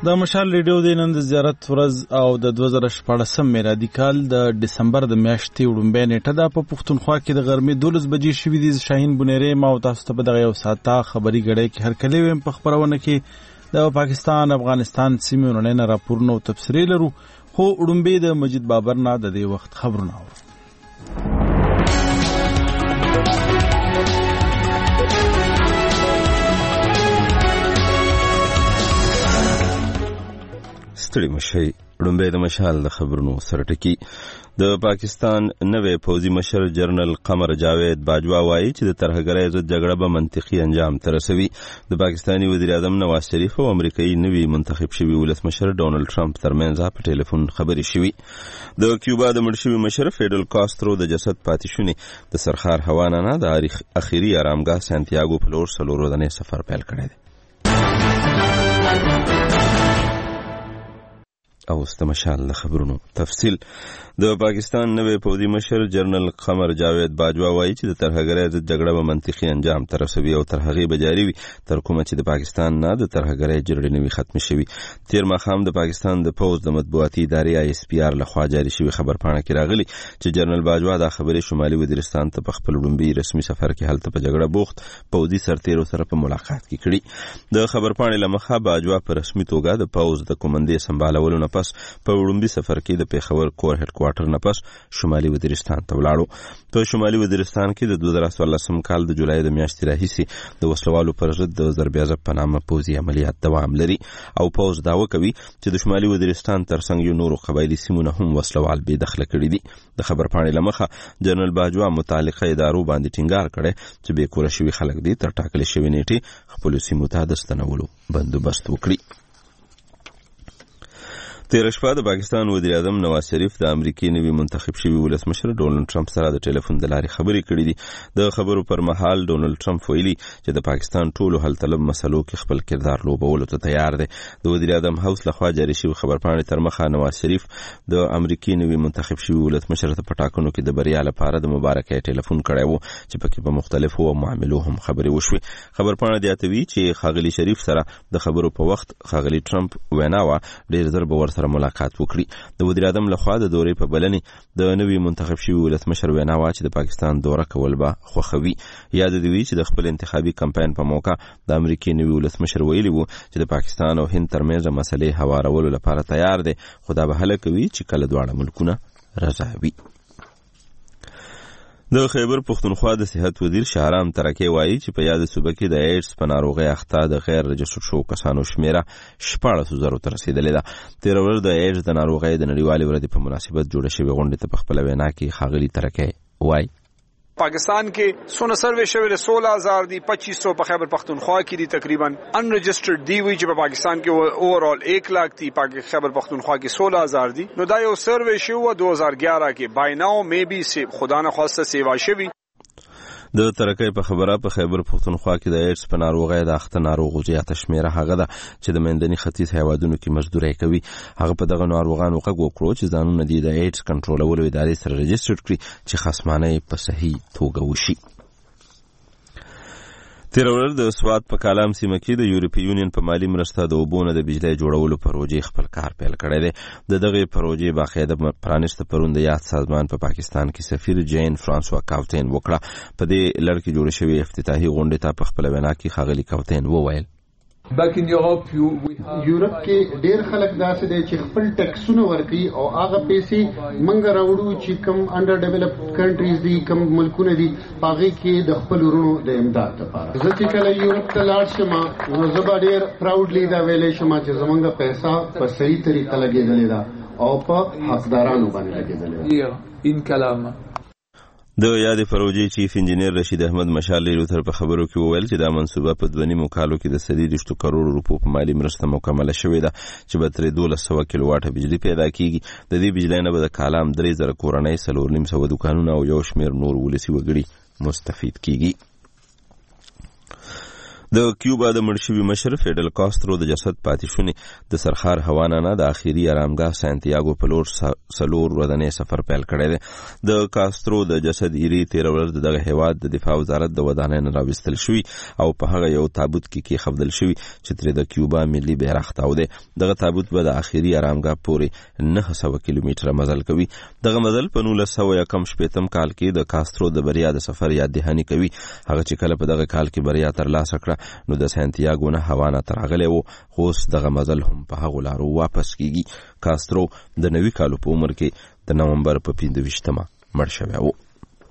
د مشال ریډیو د نن د زیارت ورځ او د 2014 میلادي کال د دسمبر د میاشتې وړومبۍ نیټه ده. په پښتونخوا کې د غرمې 12 بجې شوې دي. شاهین بنيري ما او تاسو ته په دغه یو ساعته خبري غړې کې هر کله ویم په خبرونه کې د پاکستان افغانستان سیمې ورننه راپورونه او تفسیري لرو. خو وړومبۍ د مجید بابر نه د دې وخت خبرونه اورو. ستړي مشي وړومبۍ د مشال د خبرونو سره ټکی. د پاکستان نوې پوځي مشر جنرال قمر جاوید باجوا وایي چې د ترهګرۍ ضد جګړه به منطقي انجام ته رسوي. د پاکستاني وزیر اعظم نواز شریف او امریکایي نوی منتخب شوی ولسمشر ډونالد ټرمپ ترمنځ په ټلیفون خبرې شوې. د کیوبا د مړ شوي مشر فیډل کاسترو د جسد پاتې شونې د سرخار هوانه نه د اخیری آرامګاه سانتیاګو په لور 4 ورځې سفر پیل کړی دی. او استمشال د خبرونو تفصیل. د پاکستان نوې پوځي مشر جنرال قمر جاوید باجوا وایي چې د ترهګرۍ ضد جګړه به منطقي انجام ته رسوي او تر هغې به جاري وي تر کومه چې د پاکستان نه د ترهګرۍ جګړې نه وي ختمې شوي. تیر ماښام د پاکستان د پوځ د مطبوعاتي ادارې ISPR لخوا جاري شوي خبرپاڼه کې راغلي چې جنرال باجوا دا خبرې شمالي وزیرستان ته په خپل وړومبي رسمي سفر کې هلته په جګړه بوخت پوځي سرتیرو سره په ملاقات کې کړي. د خبرپاڼې له مخه باجوا په رسمي توګه د پوځ د کمانډې سمبالولو نه پس په وړومبي سفر کې د پیښور کور هډ کوارټر نه پس شمالي وزیرستان ته ولاړو. په شمالي وزیرستان کې د 2014 کال د جولای د میاشتې راهیسې د وسلوالو پر ضد د ضربیازب په نامه پوځي عملیات دوام لري او پوځ دعوه کوي چې د شمالي وزیرستان ترڅنګ یو نورو قبایلي سیمونه هم وسلوال بې دخله کړي دي. د خبرپاڼې له مخه جنرال باجوا متعلقه ادارو باندې ټینګار کړی چې بې کوره شوي خلک دي تر ټاکلې شوې نیټې خپلو سیمو ته د ستنولو بندوبست وکړي. تیر شپه د پاکستان وزیر اعظم نواز شریف د امریکای نوی منتخب شوی ولسمشر ډونالد ټرمپ سره د ټلیفون د لارې خبرې کړې دي. د خبرو پر مهال ډونالد ټرمپ ویلي چې د پاکستان ټولو حل طلب مسلو کې خپل کردار لوبولو ته تیار دی. د وزیر اعظم هاوس لخوا جاري شوی خبرپاڼې تر مخه نواز شریف د امریکای نوی منتخب شوی ولسمشر ته پټاکنو کې د بریا لپاره د مبارکۍ ټلیفون کړی وو چې پکې په مختلفو معاملو هم خبرې وشوي. خبرپاڼه زیاتوي چې خاغلی شریف سره د خبرو په وخت خاغلی ټرمپ ویناوه ډیر زر به ورسره ملاقات وکړي. د وزیر اعظم لخوا د دورې په بلنې د نوی منتخب شوی ولسمشر ویناوه چې د پاکستان دوره کول به خوښوي. یاد دی وی چې د خپل انتخابي کمپاین په موقع د امریکای نوی ولسمشر ویلي وو چې د پاکستان او هند ترمنځ مسلې هوارولو لپاره تیار دی خو دا به حل کوي چې کله دواړه ملکونه رضا وي. د خیبر پښتونخوا د صحت وزیر شهرام ترکی وایي چې په یاد صوبه کې د ایډز په ناروغۍ اخته د غیر رجسټر شوو کسانو شمیره 14,000 ته رسیدلې ده. تیر ورځ د ایډز د ناروغۍ د نړیوالې ورځې په مناسبت جوړه شوې غونډې ته په خپل وینا کې ښاغلي ترکی وایي पाकिस्तान के 16 सर्वे शवे 16,000 दी 2500 په خیبر پختونخوا کې دي تقریبا انرجسٹرډ دی وی چې په پاکستان کې اوورال 1 लाख دی خیبر پختونخوا کې 16,000 دی. نو دا یو سروے شو 2011 کې بای ناو می بی سی خدا نه خواسته سیوا شوی. د ترکی په خبره په خیبر پختونخوا کې د ایډز په ناروغۍ د اخته ناروغو زیاته شمیره هغه ده چې د منځني ختیځ هیوادونو کې مزدوري کوي. هغه په دغه ناروغانو غږ وکړو چې ځانونه د ایډز کنټرولولو ادارې سره رجسټر کړي چې خصمانه په صحیح توګه وشي. تیر ورځ د سواد په کالام سیمه کې د یورپی یونین په مالی مرسته د اوبونه د بجلی جوړولو پروژې خپل کار پیل کړی دی. د دغه پروژې باقاعده پرانیسته پروند یاد سازمان په پاکستان کې سفیر جین فرانسوا کاوتین وکړه. په دې لړ کې جوړ شوی افتتاحي غونډه ته په خپل وینا کې ښاغلي کاوتین وویل یورپ کې ډېر خلک داسې دي چې خپل ټیکسونه ورکړي او هغه پیسې منګ راوړو چې کم انډر ډیولپډ کنټریز دي کم ملکونه دي هغه کې د خپل ورونو د امداد لپاره. زه چې کله یورپ ته لاړ شم نو زه به ډېر پراودلی دا ویلې شم چې زمونږ پیسې په صحیح طریقه لګېدلې ده او په حقدارانو باندې لګېدلې ده. این کلام د یاد پروژې چیف انجینیر رشید احمد مشال لوتر په خبرو کې وویل چې دا منصوبه په 2.5 کالو کې د 100 کروڑ روپو په مالی مرسته مکمله شوې ده چې به تر 1200 کیلو واټه بجلی پیدا کیږي. د دې بجلی نه به د کالام 3000 کورنۍ 4.5 دکانونه او یو شمیر نور ولسی وګړي مستفید کیږي. د کیوبا د مړ شوي مشر فیډل کاسترو د جسد پاتې شونې د سرخار هوانه نه د آخري آرامګاه سانتیاګو په لور 4 ورځنی سفر پیل کړی دی. د کاسترو د جسد ایري 13 ورځ دغه هیواد د دفاع وزارت د ودانۍ نه راوستل شوی او په هغه یو تابوت کې کېښودل شوی چې ترې د کیوبا ملي بیرغ تاو دی. دغه تابوت به د آخري آرامګاه پورې 900 کیلومتره مزل کوي. دغه مزل په 1918 کال کې د کاسترو د بریا د سفر یاد دهاني کوي. هغه چې کله په دغه کال کې بریا ترلاسه کړه نو د سانتیاګو نه هوانه تر راغلی و، خو اوس دغه مزل هم په هغو لارو واپس کیږي. کاسترو د 90 کالو په عمر کې د نومبر په 25 مړ شوی و.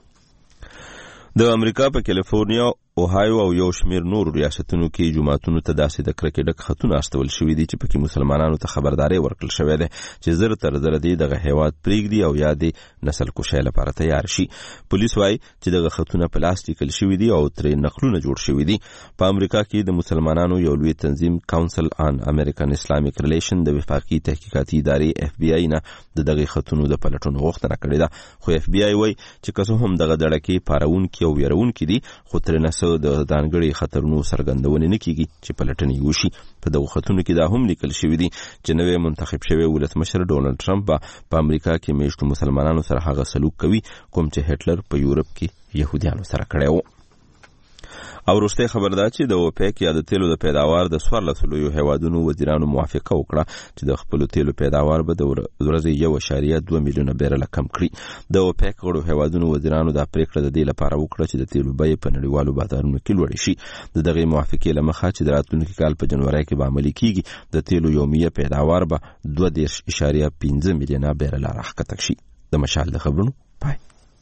د امریکا په کالیفورنیا، اوهایو او یو شمیر نور ریاستونو کې جماعتونو ته داسې د کرکې ډک خطونه استول شوي دي چې پکې مسلمانانو ته خبرداري ورکړل شوې ده چې زر تر زر دي دغه هیواد پریږدي او یا د نسل کشۍ لپاره تیار شي. پولیس وایي چې دغه خطونه په لاس لیکل شوي دي او ترې نقلونه جوړ شوي دي. په امریکا کې د مسلمانانو یو لوی تنظیم کاونسل آن امریکن اسلامیک ریلیشن د وفاقي تحقیقاتي ادارې FBI نه د دغه خطونو د پلټونو غوښتنه کړې ده، خو FBI وایي چې که څه هم دغه دړکې پارونکي او ویرونکي دي خو ترې د ځانګړي خطرونو څرګندونې نه کیږي چې پلټنې وشي. په دغو خطونو کې دا هم لیکل شوي دي چې نوی منتخب شوی ولسمشر ډونالډ ټرمپ په امریکا کې میشتو مسلمانانو سره هغه سلوک کوي کوم چې هټلر په یورپ کې يهوديانو سره کړی و. او وروستۍ خبر دا چې د اوپیک یا د تیلو د پیداوار د 14 لویو هیوادونو وزیرانو موافقه وکړه چې د خپلو تیلو پیداوار به د ورځې 1.2 میلیونه بیرله کم کړي. د اوپیک غړو هیوادونو وزیرانو دا پریکړه د دې لپاره وکړه چې د تیلو بیې په نړیوالو بازارونو کې لوړې شي. د دغې موافقې له مخه چې د راتلونکي کال په جنوري کې به عملي کیږي د تیلو یومیه پیداوار به 2.5 میلیونه بیرله راښکته شي. د مشال د خبرونو پای.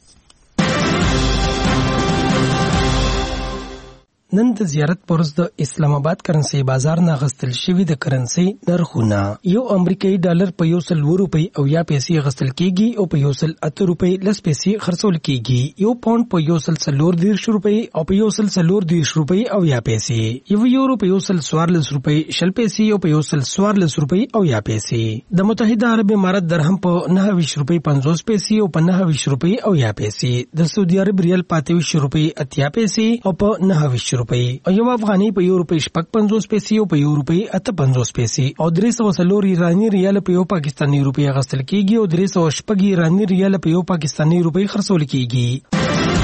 نن د زیارت پرز د اسلام آباد کرنسي بازار نه غستل شوی د کرنسي نرخونه یو امریکایي ډالر په 100 روپۍ او یا پیسې غستل کیږي او په 108 روپۍ لس پیسې خرڅول کیږي. یو پاوند په 140 روپۍ او په 140 روپۍ او یا پیسې. یو یورو په 144 روپۍ شل پیسې او په 144 روپۍ او یا پیسې. د متحده عرب امارات درهم په 29 روپۍ 50 پیسې او په 29 روپۍ او یا پیسې. د سعودي عرب ریال په 28 روپۍ 80 پیسې او په 29 روپۍ او یو افغاني په یو روپۍ 50 پیسې او په یو روپۍ 58 پیسې او 300 ایرانی ریال په یو پاکستاني روپۍ غسل کیږي او 300 ایرانی ریال په یو پاکستاني روپۍ خرڅول کیږي.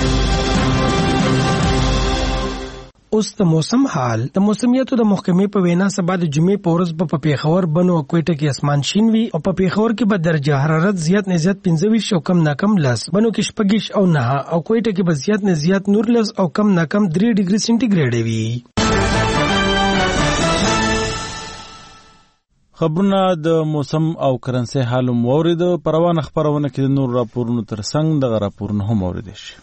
اوس د موسم حال. د موسمیاتو د محکمې په وینا سبا د جمعې په ورځ په پیښور بنو او کوټه کې اسمان شین وي او په پیښور کې به درجه حرارت زیات نه زیات 25 او کم نه کم 10، بنو کې 26 او 9 او کوټه کې به زیات نه زیات 19 او کم نه کم 3 ډیګري سنټیګریډ وي. خبرونه د موسم او کرنسي حال مورید پروانه خبرونه کې نور راپورونو ترڅنګ د راپورونو هم مورید شي.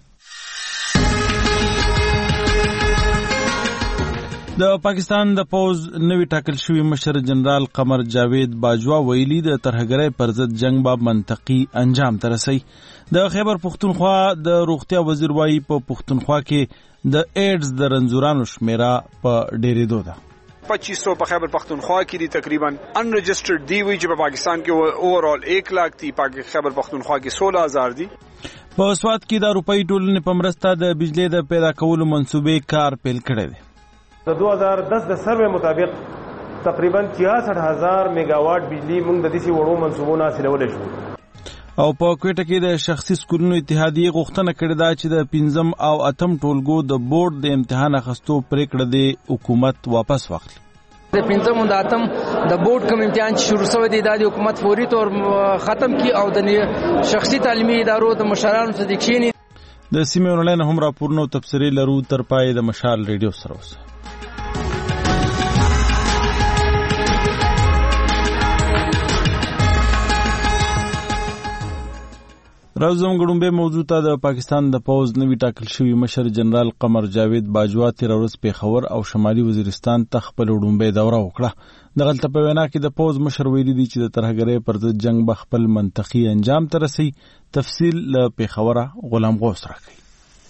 د پاکستان د پوز نوی ټاکل شوی مشر جنرال قمر جاوید باجوا ویلي د ترهګرۍ پر ضد جنگ به منطقي انجام ته رسي. د خیبر پختونخوا د روغتیا وزیر وایي په پختونخوا کې د ایډز د رنځورانو شمیره په ډېرېدو ده. 2500 په خیبر پختونخوا کې دي تقریبا انرجسټرډ دی وی چې په پاکستان کې اوورال 1 लाख دي، په خیبر پختونخوا کې 16000 دي. په سواد کې د روپۍ ټولنې په مرسته د بجلی د پیدا کولو منصوبې کار پیل کړی دی. د 2010 د سروې مطابق تقریبا 66000 میگاواټ بجلی موږ د دې وړو منصوبونو حاصلولای شو. او په کوټه کې د شخصي سکولونو اتحادیه غوښتنه کړې ده چې د 5 او 8 ټولګو د بورډ د امتحان اخیستو پریکړه د حکومت واپس واخلي. د 5 او 8 د بورډ کوم امتحان شروع شوی دی د حکومت فوري تور ختم کی او د شخصي تعلیمي ادارو د مشرانو څخه د کښینی. د سیمې ورلین هم راپورونو تفسیری لرو تر پای د مشال ریډیو سره اوسه. راوزم ګډومبه موضوع ته د پاکستان د پوز نوی ټاکل شوی مشر جنرال قمر جاوید باجوا تیر ورځ پیښور او شمالي وزیرستان ته خپل ډومبه دوره وکړه. دغلته په وینا کې د پوز مشر ویلي دی چې د ترهګرۍ پر ضد جنگ به خپل منطقي انجام ته رسي. تفصیل له پیښوره غلام غوث راکړي.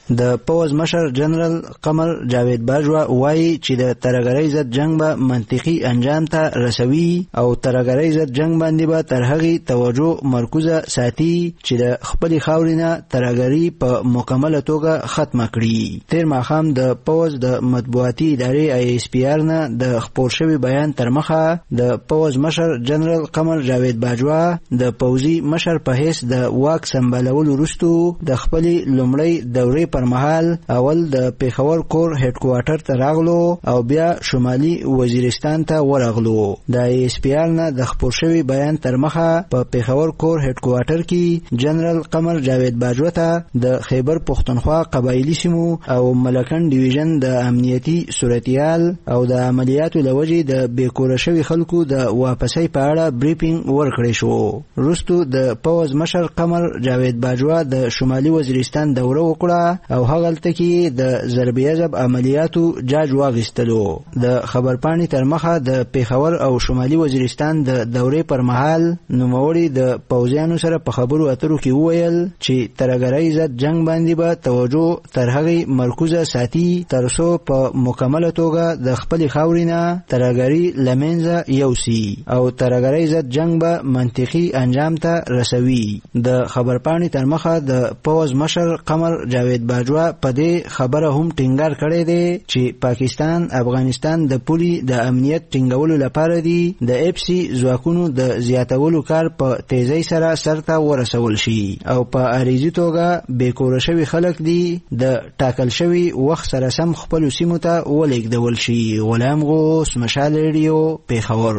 د پوز مشر جنرال قمر جاوید باجوا وایي چې د ترهګرۍ ضد جنگ به منطقي انجام ته رسوي او ترهګرۍ ضد جنگ باندې به تر هغې توجه مرکوزه ساتي چې د خپلې خاورې نه ترهګري په مکمله توګه ختمه کړي. تېر ماښام د پوز د مطبوعاتي ادارې ISPR نه د خپور شوي بیان تر مخه د پوز مشر جنرال قمر جاوید باجوا د پوځي مشر په حیث د واک سمبالولو وروستو د خپلې لومړۍ دورې پر مهال اول د پیښور کور هډ کوارټر ته راغلو او بیا شمالي وزیرستان ته ورغلو. د ISPR نه د خپور شوي بیان تر مخه په پیښور کور هډ کوارټر کې جنرال قمر جاوید باجوا ته د خیبر پښتونخوا قبایلی سیمو او ملکن ډیویژن د امنیتي صورتحال او د عملیاتو له وجې د بېکوره شوي خلکو د واپسۍ په اړه بریفینګ ورکړی شو. وروستو د پوز مشر قمر جاوید باجوا د شمالي وزیرستان دوره وکړه او هغلته کې د ضربې عضب عملیاتو جاج واخیستلو. د خبرپاڼې تر مخه د پیښور او شمالي وزیرستان د دورې پر مهال نوموړي د پوځیانو سره په خبرو اترو کې وویل چې ترهګرۍ ضد جنگ باندې به توجه تر هغې مرکوزه ساتي تر څو په مکمله توګه د خپلې خاورې نه ترهګري له منځه یوسي او ترهګرۍ ضد جنگ به منطقي انجام ته رسوي. د خبرپاڼې تر مخه د پوز مشر قمر جاوید باجوا په دې خبره هم ټینګار کړی دی چې پاکستان افغانستان د پولې د امنیت ټینګولو لپاره دی د EPSI ځواکونو د زیاتولو کار په تیزۍ سره سرته ورسول شي او په عریضي توګه بېکوره شوي خلک دی د ټاکل شوي وخت سره سم خپلو سیمو ته ولېږدول شي. غلام غوث، مشال ریډیو، پیښور.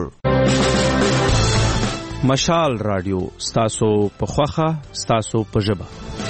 مشال رادیو، ستاسو په خوښه، ستاسو په ژبه.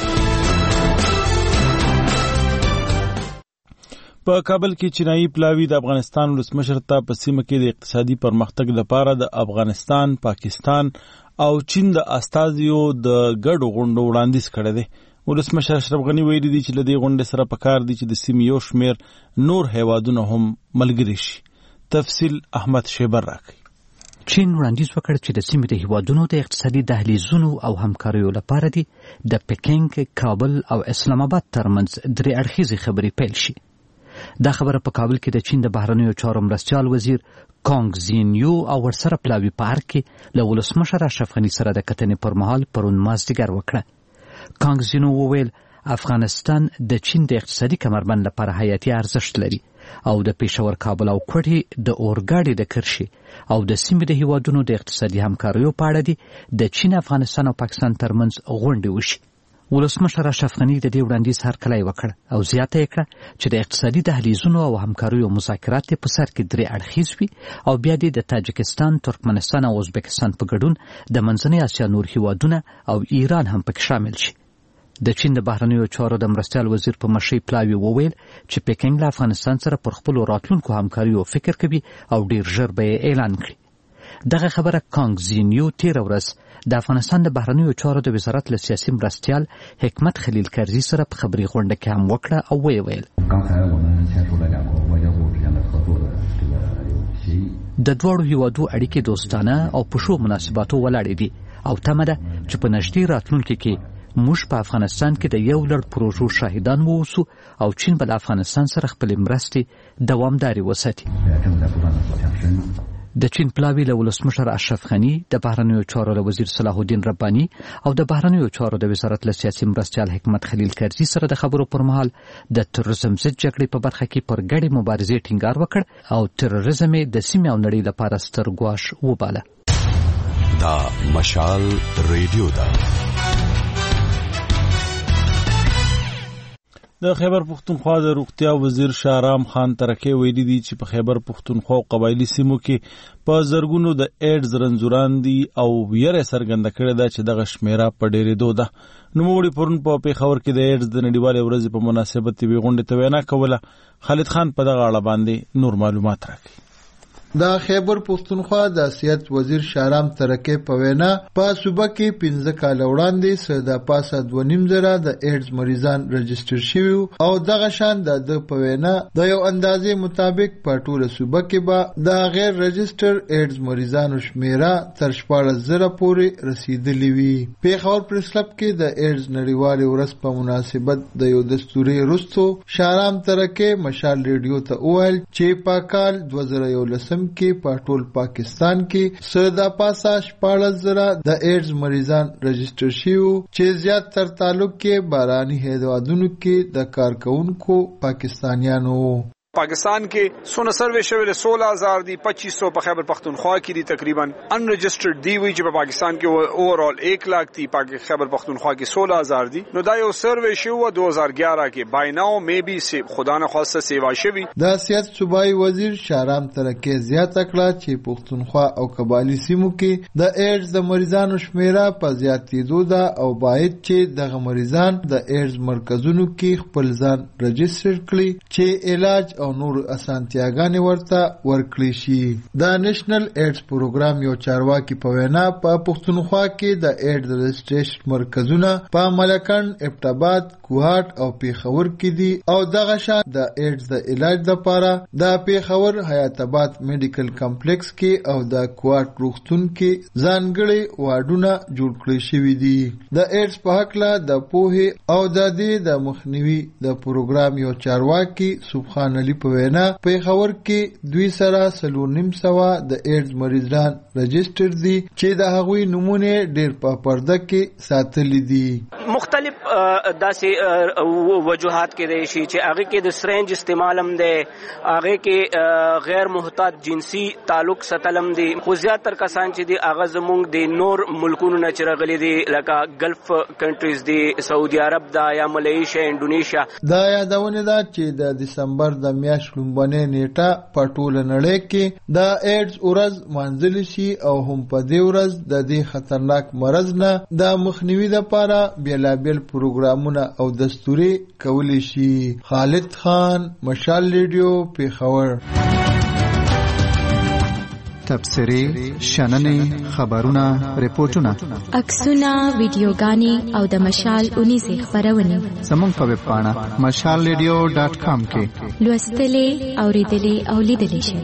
په کابل کې چینایي پلاوی د افغانستان ولسمشر ته په سیمه کې د اقتصادي پرمختګ لپاره د افغانستان، پاکستان او چین د استازیو د ګډو غونډو وړاندیز کړی دی. ولسمشر اشرف غني ویلي دی چې له دې غونډې سره پکار دی چې د سیمې یو شمېر نور هیوادونه هم ملګري شي. تفصیل احمد شیبر راکوي. چین وړاندیز وکړ چې د سیمې د هیوادونو د اقتصادي دهلیزونو او همکاریو لپاره دی د پکینګ، کابل او اسلام آباد ترمنځ درې اړخیزې خبرې پیل شي. دا خبره په کابل کې د چین د بهرنیو چارو مرستیال وزیر کانګ زینیو او ورسره پلاوی پارک کې له ولسمشر اشرف غني سره د کتنې پر مهال پرون مازدیګر وکړه. کانګ زینیو وویل افغانستان د چین د اقتصادي کمربند لپاره حیاتي ارزښت لري او د پېښور، کابل او کوټې د اورګاډي د کرښې او د سیمې د هیوادونو د اقتصادي همکاریو په اړه دي د چین، افغانستان او پاکستان ترمنځ غونډې وشي. ولسمشر اشرف غني د دې وړاندیز هرکلی وکړ او زیاته یې کړه چې د اقتصادي دهلیزونو او همکاریو مذاکرات په سر کې درې اړخیز وي او بیا د تاجکستان، ترکمنستان او ازبکستان په ګډون د منځنۍ اسیا نور هیوادونه او ایران هم پکې شامل شي. د چین د بهرنیو چارو د مرستیال وزیر په مشرۍ پلاوی وویل چې پکینګ له افغانستان سره پر خپلو راتلونکو همکاریو فکر کوي او ډیر ژر به یې اعلان کړي. دغه خبره کانګ زینیو تېره ورځ د افغانستان د بهرنیو چارو د وزارت له سیاسي مرستیال حکمت خلیل کرزي سره په خبري غونډه کې هم وکړه او ویې ویل د دواړو هیوادو اړیکې دوستانه او په ښو مناسباتو ولاړې دي او تمه ده چې په نږدې راتلونکي کې موږ په افغانستان کې د یو لړ پروژو شاهدان ووسو او چین به له افغانستان سره خپلې مرستې دوامدارې وساتي. د چین پلاوی له ولسمشر اشرف غني، د بهرنیو چارو له وزیر صلاح الدین رباني او د بهرنیو چارو د وزارت له سیاسي مرستیال حکمت خلیل کرزي سره د خبرو پر مهال د تروریزم ضد جګړې په برخه کې پر ګډې مبارزې ټینګار وکړ او تروریزم د سیمې او نړۍ لپاره ستر ګواښ وباله. دا مشال ریډیو ده. د خیبر پښتونخوا د روغتیا وزیر شاهرام خان ترکي ویلي دي چې په خیبر پښتونخوا او قبایلی سیمو کې په زرګونو د ایډز رنځوران دي او ویره څرګنده کړې ده چې دغه شمیره په ډېرېدو ده. نوموړي پرون په پیښور کې د ایډز د نړیوالې ورځې په مناسبت یوې غونډې ته وینا کوله. خالد خان په دغه اړه باندې نور معلومات راکړي. د خیبر پښتونخوا د سیاست وزیر شارام ترکه په وینا په صوبه کې 15 کال وړاندې سره پاسه 2.5 د ایډز مریضان رجستر شوي او دغه شان د په وینا د یو اندازې مطابق په ټوله صوبه کې به د غیر رجستر ایډز مریضانو شمیره تر 14,000 پورې رسیدلې وي. پیښور پریس کلب کې د ایډز نړیوالې ورځ په مناسبت د یو دستوري رستو شارام ترکه مشال ریډیو ته وویل چې په کال 2011 کې په ټول پاکستان کې سره پاسه 14,000 د ایډز مریضان رجستر شوي چې زیات تر تعلق کې باراني هیوادونو کې د کارکونکو پاکستانیانو. پاکستان کې سونه سروے شویل 16,000 دی 2500 په خیبر پختونخوا کې دي تقریبا ان رجسٹرډ دی وی چې په پاکستان کې اوورال 1 लाख دی په خیبر پختونخوا کې 16,000 دی. نو دا یو سروے شو 2011 کې بای ناو میبي سی خدا نه خواسته سیوا شوی. د سیاست صوبایي وزیر شارام ترکه زیاته کړه چې پختونخوا او قبایلی سیمو کې د ایډز د مریضانو شمیره په زیاتېدو ده او باید چې دغه مریضان د ایډز مرکزونو کې خپل ځان رجستر کړي چې علاج او نور اسانتیاګانې ورته ورکړي شي. د نېشنل ایډز پروګرام یو چارواکي په وینا په پښتونخوا کې د ایډز رجسټریشن مرکزونه په ملکند، ابټاباد، کوهاټ او پیښور کې دي او دغه شان د ایډز د علاج لپاره د پیښور حیات آباد میډیکل کمپلیکس کې او د کوهاټ روغتون کې ځانګړي واډونه جوړ کړي شوي دي. د ایډز په هکله د پوهې او د دې د مخنیوي د پروګرام یو چارواکي سبحان علي په وینا پیښور کې 2.5 د ایډز مریضان رجستر دي چې د هغوی نمونه ډېر په پرده کې ساتلي دي. مختلف داسې وجوهات کې دي چې هغه کې د سرنج استعمال هم دي، هغه کې غیر محتاط جنسي تعلق ساتلم دي. خو زیاتره کسان چې دي هغه زموږ د نور ملکونو نه چرغلي دي لکه ګلف کنټریز دي، سعودي عرب دا یا ملیشیا، انډونیشیا. دا یادونه ده چې د دسمبر د میاشتې لومبنۍ نیټه په ټوله نړۍ کې د ایډز ورځ مانځل شي او هم په دې ورځ د دې خطرناک مرض نه د مخنیوي لپاره بیلابیل پروګرامونه او دستوري کولی شي. خالد خان، مشال ریډیو، پیښور. تبصرې، شننې، خبرونه، ریپورتونه، عکسونه، ویډیوګانې او د مشال اونیزې خبرونه زموږ په ویب پاڼه mashalradio.com کې لوستلې، اوریدلې او لیدلې شئ.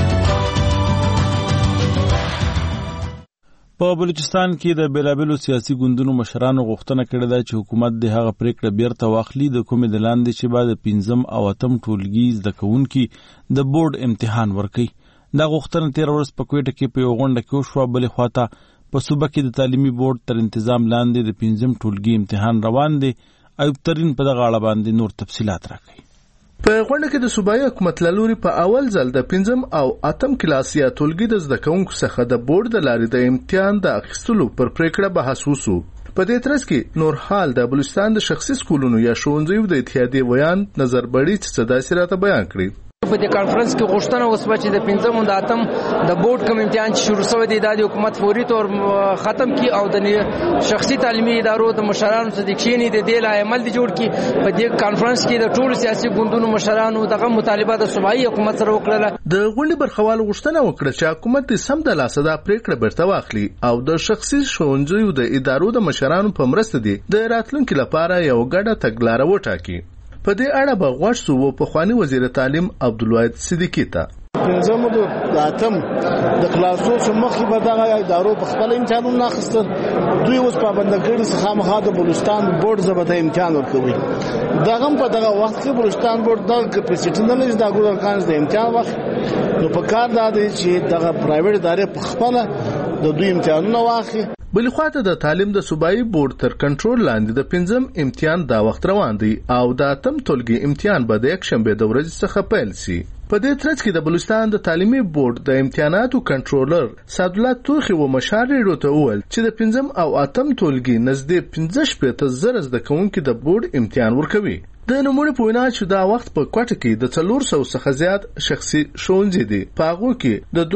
په بلوچستان کې د بیلابیلو سیاسي ګوندونو مشرانو غوښتنه کړې ده چې حکومت د هغه پریکړه بیرته واخلي د کومې د لاندې چې بعد 5 او 8 ټولګي زده کوونکي د بورډ امتحان ورکوي. دا غوښتنه 13 ورځ په کوټه کې په یو غونډه کې وشوه. بلې خواته په صوبه کې د تعلیمي بورډ تر تنظیم لاندې د 5 ټولګي امتحان روان دی. ایوب ترین په دغه اړه باندې نور تفصيلات راکړي. په غونډه کې د صوبایي حکومت لوري په اول ځل د 5 او 8 کلاس یا ټولګي د زده کوونکو څخه د بورډ د لارې د امتحان د اخیستلو پر پریکړه بحث وشو. په دې ترڅ کې نور حال د بلوچستان د شخصي سکولونو یا ښوونځیو د اتحادیې ویان نظر بړي چې داسې راته بیان کړي. په دې کانفرنس کې غوښتنه وسوه چې د 5 او 8 د بورډ کوم امتحان چې شروع شوی دی د حکومت فوري تور ختم کی او د شخصي تعلیمي ادارو د مشرانو څخه د کښینې د دې عمل دی جوړ کی. په دې کانفرنس کې د ټولو سیاسي ګوندونو مشرانو دغه مطالبه د صوبایي حکومت سره وکړه. د غونډې برخوال غوښتنه وکړه چې حکومت د سم د لاسه د پریکړه برته واخلي او د شخصي ښوونځیو د ادارو د مشرانو په مرسته دی د راتلونکو لپاره یو ګډه تګلاره وټاکي. په دې اړه به غوښ سو په خواني وزیر تعلیم عبدالواحد صدیقی ته. پنځم د اتم د کلاسو مخې به دغه ادارو په خپل امتحانونه اخیستل. دوی اوس پابندګړي څخه مخه د بلوچستان بورډ زبده امتحان ورکوي. دغه په دغه وخت کې بلوچستان بورډ د کپاسټي نه لږ د ګورکانز د امتحان وخت نو په کار دا دی چې دغه پرایویټ ادارې په خپل د دوی امتحانونه واخلي. بل خواته د تعلیم د صوبایي بورډ تر کنټرول لاندې د 5 امتحان دا وخت روان دی او د 8 ټولګي امتحان به د یک شنبه د ورځې څخه پیل شي. په دې ترڅ کې د بلوچستان د تعلیمي بورډ د امتحاناتو کنټرولر سعدالله توخي و مشار ریډیو ته وویل چې د 5 او 8 ټولګي نزدې 15,000 زده کوونکي د بورډ امتحان ورکوي. د نمونه په وینا چې دا وخت په کوټه کې د 400 څخه زیات شخصي ښوونځي دي. په هغو کې د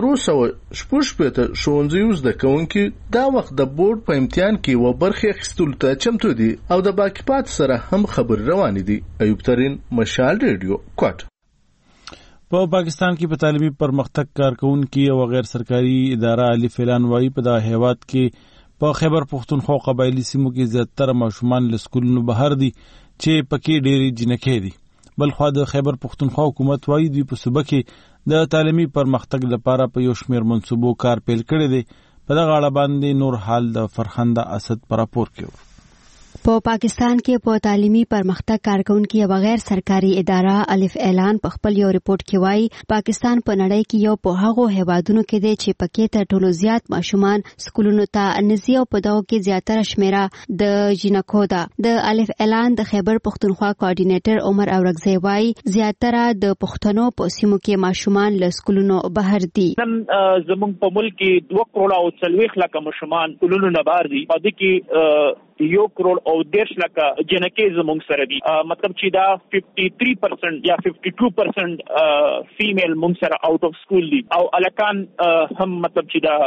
360 ښوونځیو زده کوونکي دا وخت د بورډ په امتحان کې و برخه اخیستلو ته چمتو دي او د باقی پات سره هم خبر روان دي. ایوب ترین، مشال ریډیو، کوټه. په پاکستان کې په تعلیمي پرمختګ کارکونکي او غیر سرکاري اداره الف اعلان وايي په دغه هیواد کې په خیبر پښتونخوا قبایلی سیمو کې زیاتره ماشومان له سکولونو بهر دي چې پکې ډېری جنکې دي. بلخوا د خیبر پښتونخوا حکومت وايي دوی په صوبه کې د تعلیمي پرمختګ لپاره په یو شمېر منصوبو کار پیل کړی دی. په دغه اړه باندې نور حال د فرخنده اسد پر راپور کې په پاکستان کې په تعلیمي پرمختګ کارکونکي او غیر سرکاري اداره الف اعلان په خپل یو ریپورت کې وایي پاکستان په نړۍ کې یو په هغو هیوادونو کې دی چې پکې تر ټولو زیات ماشومان سکولونو ته نزي او په دغو کې زیاتره شمیره د جنکو ده. د الف اعلان د خیبر پښتونخوا کوارډینیټر عمر اورغزی وایي زیاتره د پښتنو په سیمو کې ماشومان له سکولونو بهر دي. نن زموږ په ملک کې 2 کروڑ او 40 لک ماشومان سکولونو نه بهر دي. په دې کې 1 کروڑ او 10 لک جنکې زموږ سره دي. مطلب چې دا 53% یا 52% فیمیل مونږ سره آوټ اف سکول دي او الکان هم مطلب چې دا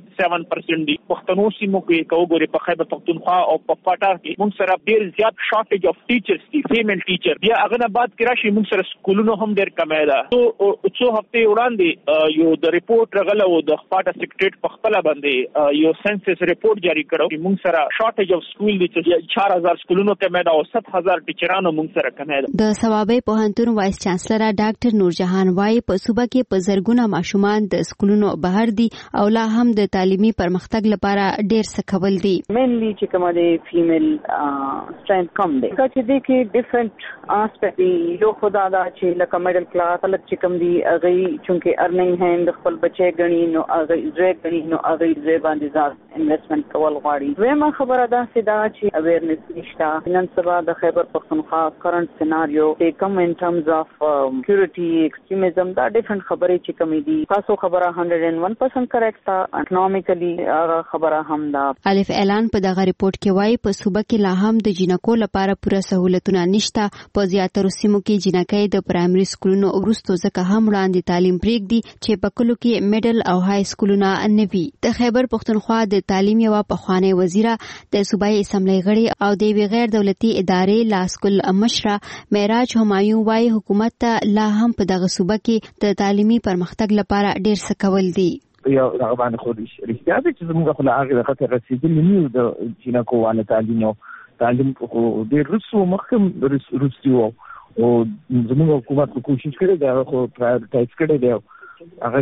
47% دي. پښتنو سیمو کې کوګوري په خیبر پښتونخوا او په پټار کې مونږ سره ډیر زیات شارټیج اف ټیچرز دي، فیمیل ټیچر. بیا هغه نه بعد کې راشي مونږ سره سکولونو هم ډیر کم ده. څو هفته وړاندې یو د ریپورت راغله و د خپاټا سیکریټریټ په خپل باندې یو سنسس ریپورت جاری کړو چې مونږ سره شارټیج اف سکول دي چې 4000 سکولونو کې مې دا 7000 ټیچرانو مونږ سره کمه ده. د ثوابي پوهنتون وایس چانسلر ډاکټر نورجهان وايي په صوبه کې په زرګونه ماشومان د سکولونو بهر دي او لا هم د تعلیمي پرمختګ لپاره ډیر څه کول دي. مینلی چې کومه د فیمیل سټرینث کم دی چې د کې ډیفرنٹ اسپیکټ دی. یو خدا دا چې لکه میډل کلاس خلک چې کم دي هغه چونکه ارننګ هند خپل بچي غني نو هغه زوی غني نو هغه زوی باندې ځان انویسټمنٹ کول غواړي. ویمه خبره ده چې دا چې اویرنس نشته. نن سبا د خیبر پښتونخوا کرنٹ سيناريو کې کم ان ټرمز اف سکیورټي ایکستریمزم دا ډیفرنٹ خبرې چې کمی دي. تاسو خبره 101% کریکټ ده. اکونومیکلی هغه خبره هم ده. الف اعلان په دغه ریپورت کې وایي په صوبه کې لا هم د جنکو لپاره پوره سہولتونه نشته. په زیاتره سیمو کې جنکې د پرایمري سکولونو وروسته ځکه هم وړاندې تعلیم پرېږدي چې په کلو کې میډل او های سکولونه نه وي. د خیبر پښتونخوا د تعلیم یو پخوانی وزیره د صوبایي اسمبلی غړي او د غیر دولتي ادارې لاسکل مشره معراج همایون وايي حکومت ته لا هم په دغه صوبه کې د تعلیمي پرمختګ لپاره ډیر څه کول دي. یو هغه باندې خو رښتیا ده چې موږ خو لا هغه خطر رسیدلی نه د جنکو وانه تعلیم خو ډیر رسو مخکې رسیدو او زموږ حکومت کوشش کړې ده خو پرایورټایز کړې ده هغه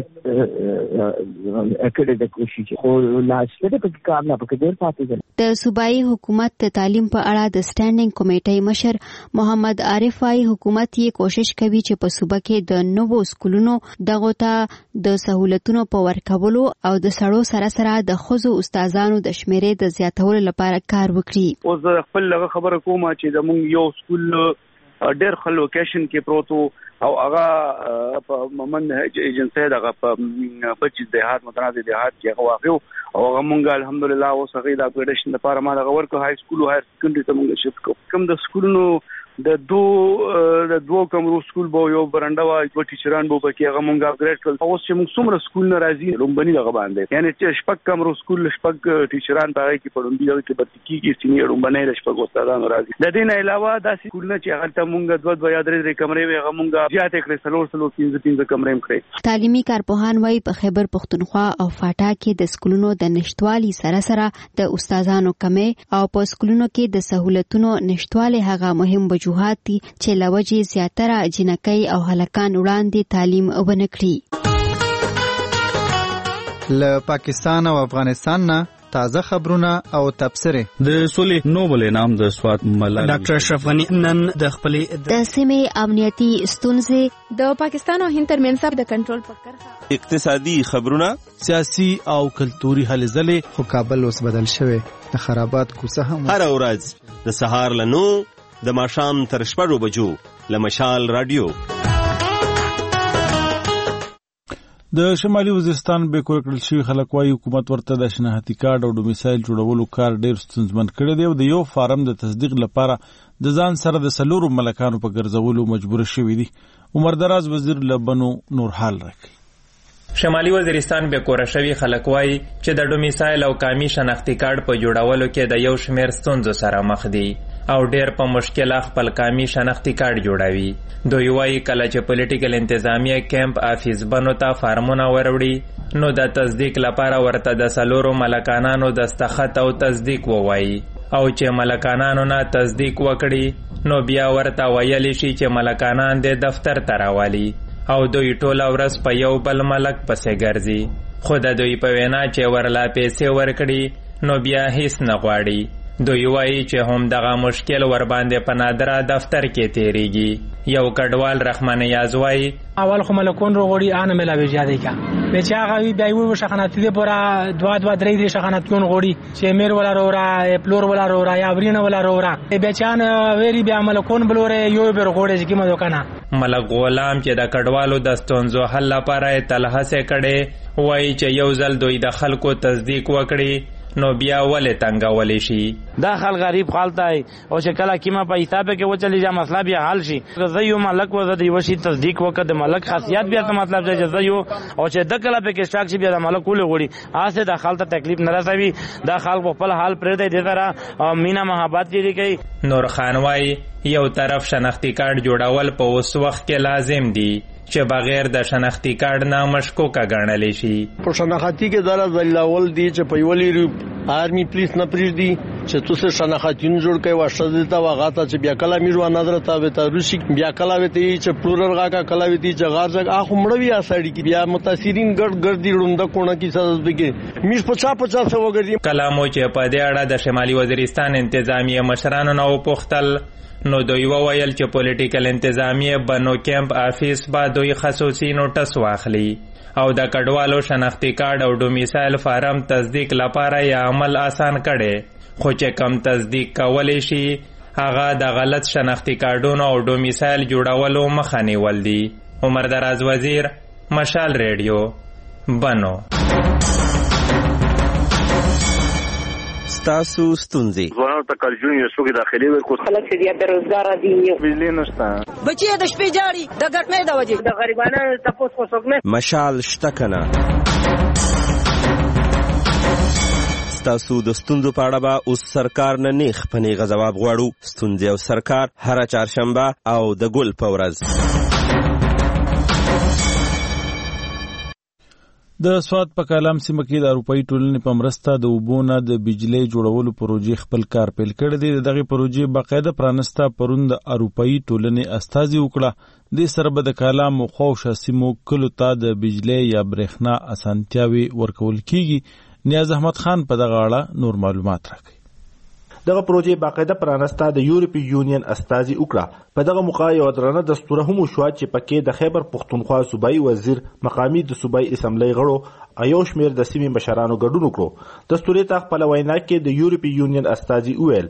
اکړه د کوشش خو لاسته په کار نه پکې ډیر پاتې ده. د صوبایي حکومت د تعلیم په اړه د سټانډینګ کمیټې مشر محمد عارف وايي حکومت یې کوشش کوي چې په صوبه کې د نوو سکولونو دغه ته د سہولتونو په ورکولو او د سړو سره د خزو استادانو د شمیرې د زیاتولو لپاره کار وکړي. او زه خپل خبره کوم چې د مونږ یو سکول ډیر خل لوکیشن کې پروتو او هغه په مومن ایجنسی دغه په 25 دیهات متنازع دیهات کې هغه واقع او هغه مونږ الحمدلله اوس هغه د اپګریډیشن لپاره ما دغه ورکو های سکول او هایر سکندري ته مونږ شفت کوم د سکولونو د دوه کمرو سکول به یو برنده وای دوه ټیچران به پکې هغه مونږ اپګریډ کړل. اوس چې موږ څومره سکول نه راځي لومبني دغه باندې یعنی چې شپږ کمرو سکول شپږ ټیچران پاره کې پړوندي دغه کې برتکی کې سینیئر لومبني شپږ استادانو راځي. د دې نه علاوه د سکول نه چې هغه ته مونږ دوه یا درې کمرې وي هغه مونږ زیاتې کړې 3 کمرې هم کړې. تعلیمي کارپوهان وايي په خیبر پښتونخوا او فاټا کې د سکولونو د نشټوالي سره د استادانو کمې او په سکولونو کې د سہولتونو نشټوالي هغه مهم وجوهات دي چې لوجې زیاتره جنکۍ او هلکان وړاندې تعلیم ونه کړي. له پاکستان او افغانستان نه تازه خبرونه او تبصره. د سولې نوبل انعام د سوات ملالۍ ډاکټر اشرف غنی نن د خپلې د سیمې امنیتي ستونزې د پاکستان او هند ترمنځ د کنټرول په کرښه اقتصادي خبرونه سیاسي او کلتوري هلې ځلې خو کابل اوس بدل شوی د خرابات کوڅه هم هر ورځ د سهار لنو د ماښام تر 6 بجو له مشال رادیو. د شمالي وزیرستان به کور کړل شوی خلک وايي حکومت ورته د شناختی کارت او ډومیسایل جوړولو کار ډیر ستونزمن کړی دی او د یو فارم د تصدیق لپاره د ځان سره د سلورو ملکانو په ګرځولو مجبور شوی دی. عمر دراز وزیر لبنو نور حال راکړي. شمالي وزیرستان به کور شوی خلک وايي چې د ډومیسایل او قومي شناختی کارت په جوړولو کې د یو شمېر ستونزو سره مخ دي. او ډیر په مشکل خپل کامی شناختی کارت جوړوي. دوی وایي کله چې پولیټیکل انتظامیه کیمپ آفیس بنو ته فارمونه وروړي نو د تصدیق لپاره ورته د 4 ملکانانو دستخط او تصدیق ووایي او چې ملکانانو نه تصدیق وکړي نو بیا ورته ویلی شي چې ملکانان د دفتر ته راولي او دوی ټوله ورځ په یو بل ملک پسې ګرځي. خو د دوی په وینا چې ورلا پیسې ورکړي نو بیا هیڅ نه غواړي. دوی وایي چې هم دغه مشکل ور باندې په نادره دفتر کې تیریږي. یو کډوال رحمان یاز وایي اول خو ملکون رو غوړي آنه ملاوي زیاده کا به چا غوي بیا یو شخنات دې پورا دوا 3 شخنات کون غوړي چې میر ولا رورا پلور ولا رورا یا ورینه ولا رورا به چان ویری بیا ملکون بلوره یو بیر غوړي چې کیمه وکنه. ملک غلام چې د کډوالو د ستونزو حل لپاره تلهسه کړي وایي چې یو ځل دوی د خلکو تصدیق وکړي نو بیا ولې تنګولی شي. دا خلک غریب خالته او چې کله کیمه په حساب کې وچلی جا مسله بیا حل شي. زه یو ملک و زه د یو شي تصدیق وکړ د ملک خاصیت بیا ته مطلب چې زه یو او چې د کله په کې شاک شي بیا د ملک ولې غوړي آسه د خالته تکلیف نه رسوي. دا خلک په خپل حال پرې دی سره مینا محبت لري کوي. نور خان وایي یو طرف شناختی کارت جوړول په اوس وخت کې لازم دی چې بغیر د شناختی کارت نه مشکوکه ګڼل شي. په شناختی کې دره ځلاول دي چې په ویلي آرمی پولیس نه پریږدي چې تاسو شناختین جوړ کوي واشته تا وغاته چې بیا کله میرو نظر ته به ته روسي بیا کله وتی چې پلورل غاکا کله وتی چې غارځ اخو مړوي اسړي کې بیا متاثرین ګردي روند کونه کې ساز بګي میش 50 وګړي. کلامو چې په دې اړه د شمالي وزیرستان انتظامیه مشرانو نو پوښتل نو دوی وویل چې پولیټیکل انتظامیه بنو کیمپ آفیس با دوی خصوصي نوټس واخلي او د کډوالو شناختی کارت او ډومیسایل فارم تصدیق لپاره یې عمل آسان کړي. خو چې کم تصدیق کولی شي هغه د غلط شناختی کارتونو او ډومیسایل جوړولو مخه نیول دي. عمر دراز وزیر، مشال ریډیو، بنو. تاسو ستونزې ځوانانو ته کارجون یو څوک داخلي ورکو خلک چې بیا بیروزګار دي بجلی نشته بچي د شپې جاړي د ګټنې د وجې د غریبانو تاسو کو څوک نه مشال شته کنه. تاسو د ستونزو په اړه به اوس سرکار نه نیخ په نیغه ځواب غواړو. ستونزې او سرکار هره چهارشنبه او د ګل په ورځ. د سواد په کالام سیمه کې د اروپایي ټولنې په مرسته د اوبو نه د بجلی جوړولو پروژې خپل کار پیل کړی دی. دغه پروژې باقاعده پرانسته پرون د اروپایي ټولنې استازي وکړه. د سره به د کالام خوښ سیمو کلو ته د بجلی یا برېښنا اسانتیاوي ورکول کیږي. نیاز احمد خان په دغه اړه نور معلومات راکړي. دغه پروژې باقاعده پرانسته د یورپی یونین استازي وکړه. په دغه موقع یو درنه دستور هم شو چې پکې د خیبر پختونخوا صوبایي وزیر مقامی د صوبایي اسمبلی غړو ایو شمیر د سیمې مشرانو ګډون وکړو. دستوري ته خپل وینا کې د یورپی یونین استازي وویل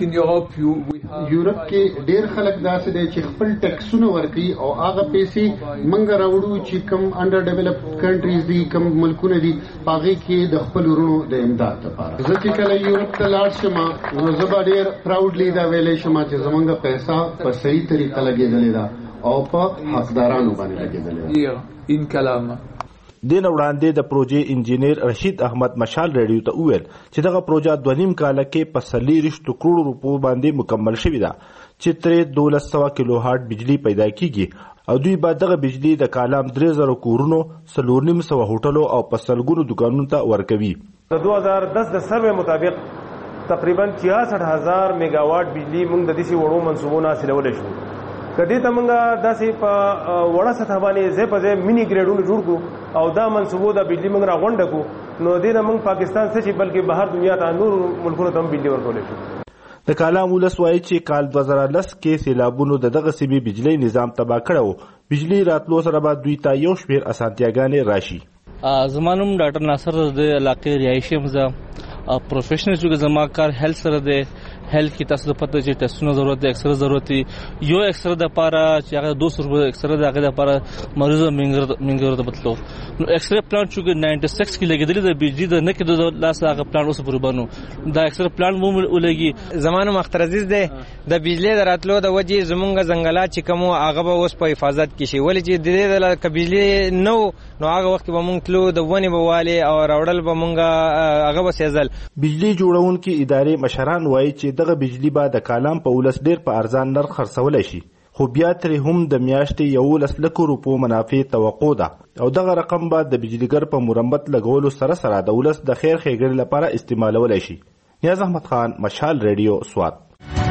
یورپ کې ډیر خلک داسې دي چې خپل ټیکسونه ورکړي او هغه پیسې منګ راوړو چې کم انډر ډیولپډ کنټریز دي کم ملکونه دي هغه کې د خپل ورونو د امداد لپاره. زه چې کله یورپ ته لاړ شم نو زه به ډیر پراودلی دا ویلې شم چې زمونږ پیسې په صحیح طریقه لګېدلې ده او په حقدارانو باندې لګېدلې ده. این کلام دین وړاندې د پروژې انجینیر رشید احمد مشال ریډیو ته وویل چې دغه پروژه 2.5 کال کې په 40 کروڑ روپو باندې مکمل شوې ده چې تر 1200 کیلو هارت بجلی پیدا کیږي او دوی بعد دغه بجلی د کالام 3000 کورونو 400 هوټلو او په سلګونو دکانونو ته ورکوي. د 2010 د سروې مطابق تقریبا 66000 میگاواټ بجلی موږ د دې وړو منصوبونو حاصلول شو. کدی ته موږ داسې په وړه سطح باندې زه په زه مینی ګریډونو جوړ کو او دا منصوبو د بجلی موږ راغونډ کو نو دې موږ پاکستان څخه بلکې بهر دنیا ته نور ملکونو ته بجلی ورکول شو. د کالام ولس وایي چې کال 2010 کې سیلابونو دغه سیمې بجلی نظام تباه کړو. بجلی راتلو سره به دوی ته یو شمېر اسانتیاګانې راشي. زمانوم ډاکټر ناصر د علاقې رهایشي مزه پروفیشنل چې زما کار هیلث سره دی. هیلث کی تاسو پته چې ټیسټونو ضرورت دی اکسره ضرورت دی یو اکسره د پاره چې هغه 200 روپے اکسره دغه د پاره مریض منګر ته بتلو نو اکسره پلان چې 96 کې لګیدل د بجلی د نه کې د لاس هغه پلان اوس پر بانو دا اکسره پلان مو ولګي. زمانو مختار عزیز دی د بجلی دراتلو د وجې زمونږ ځنګلات چې کوم هغه به اوس په حفاظت کې شي ولې چې د دې د بجلی نو هغه وخت به مونږ تلو د ونی بواله او راوړل به مونږ هغه وسېزل. بجلی جوړونکو ادارې مشران وایي چې دغه بجلی به د کالام په ولس ډیر په ارزان نرخ خرڅولی شي، خو بیا ترې هم د میاشتې 11 لکو روپو منافع توقع ده او دغه رقم به د بجلیګر په مرمت لګولو سره سره د ولس د خیر ښېګڼې لپاره استعمالولی شي. نیاز احمد خان، مشال ریډیو، سوات.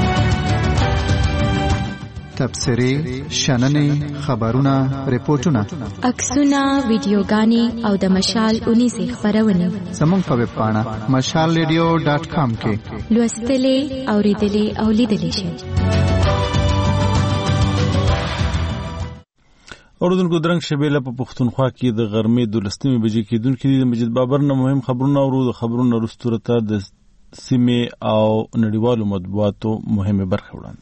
تبصرې، شننې، خبرونه، ریپورتونه، عکسونه، ویډیوګانې او د مشال 19 خبرونه زموږ په ویب پاڼه mashalradio.com کې لوستلې، اوریدلې او لیدلې شئ. اوردونکو درنګ شبیله په پښتونخوا کې د غرمې 12 بجې کېدونکې د مجید بابر نه مهم خبرونه اورو. د خبرونو وروسته ته د سیمې او نړیوالو مطبوعاتو مهمه برخه وړاندې.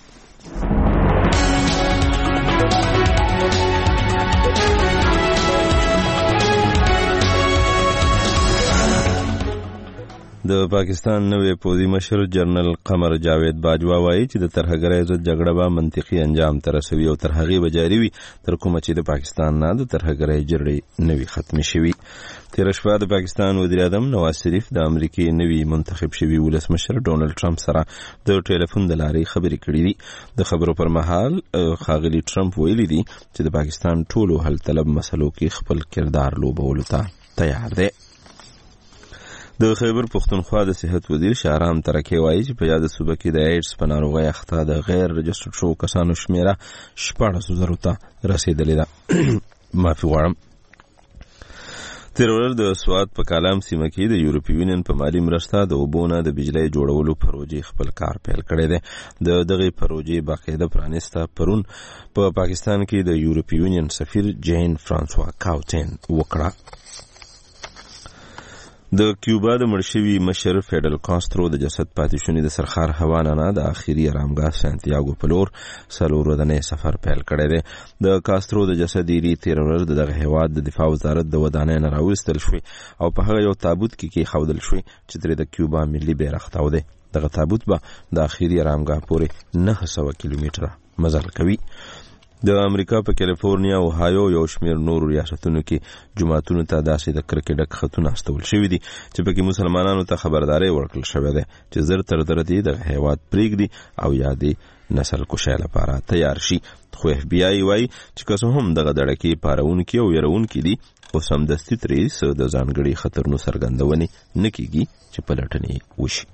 د پاکستان نوی پوځي مشر جنرال قمر جاوید باجوا وایي چې د ترهګرۍ ضد جګړه به منطقي انجام ته رسوي او تر هغې به جاري وي تر کومه چې د پاکستان نه د ترهګرۍ جګړې نه وي ختمې شوي. تېره شپه د پاکستان وزیر اعظم نواز شریف د امریکې نوي منتخب شوي ولسمشر ډونالډ ټرمپ سره د ټلیفون د لارې خبرې کړې دي. د خبرو پر مهال ښاغلي ټرمپ ویلي دي چې د پاکستان ټولو حل طلب مسلو کې خپل کردار لوبولو ته تیار دی. د خیبر پښتونخوا د صحت وزیر شهرام ترکی وایي چې په یاد صوبه کې د ایډز په ناروغۍ اخته د غیر رجسټر شوو کسانو شمیره 14,000 ته رسیدلې ده. معافي غواړم. تېره ورځ د سوات په کالام سیمه کې د یورپي یونین په مالي مرسته د اوبو نه د بجلۍ جوړولو پروژې خپل کار پیل کړی دی. د دغې پروژې باقاعده پرانیسته پرون په پاکستان کې د یورپي یونین سفیر جین فرانسوا کاوتین وکړه. د کیوبا د مړ شوي مشر فیډل کاسترو د جسد پاتې شونې د سرخار هوانه نه د آخري ارامګاه سانتیاګو په لور 4 ورځنی سفر پیل کړی دی. د کاسترو د جسد یې تېره ورځ د دغه هېواد د دفاع وزارت د ودانۍ نه راویستل شوی او په هغه یو تابوت کې کېښودل شوی چې ترې د کیوبا ملي بیرغ تاو دی. دغه تابوت به د آخري ارامګاه پورې 900 کیلومتره مزل کوي. د امریکا په کالیفورنیا او هایو یو شمیر نورو ریاستونو کې جماعتونو ته داسې د کرکې ډک خطونه استول شوي دي چې پکې مسلمانانو ته خبرداری ورکړل شوی دی چې زر تر زره دې دغه هېواد پرېږدي او یا دې نسل کشۍ لپاره تیار شي. خو اف بی آی وایي چې که څه هم دغه دړکې پارونکي او یرونکي دي خو سمدستي ترې څه د ځانګړي خطرونو څرګندونې نه کېږي چې پلټنې وشي.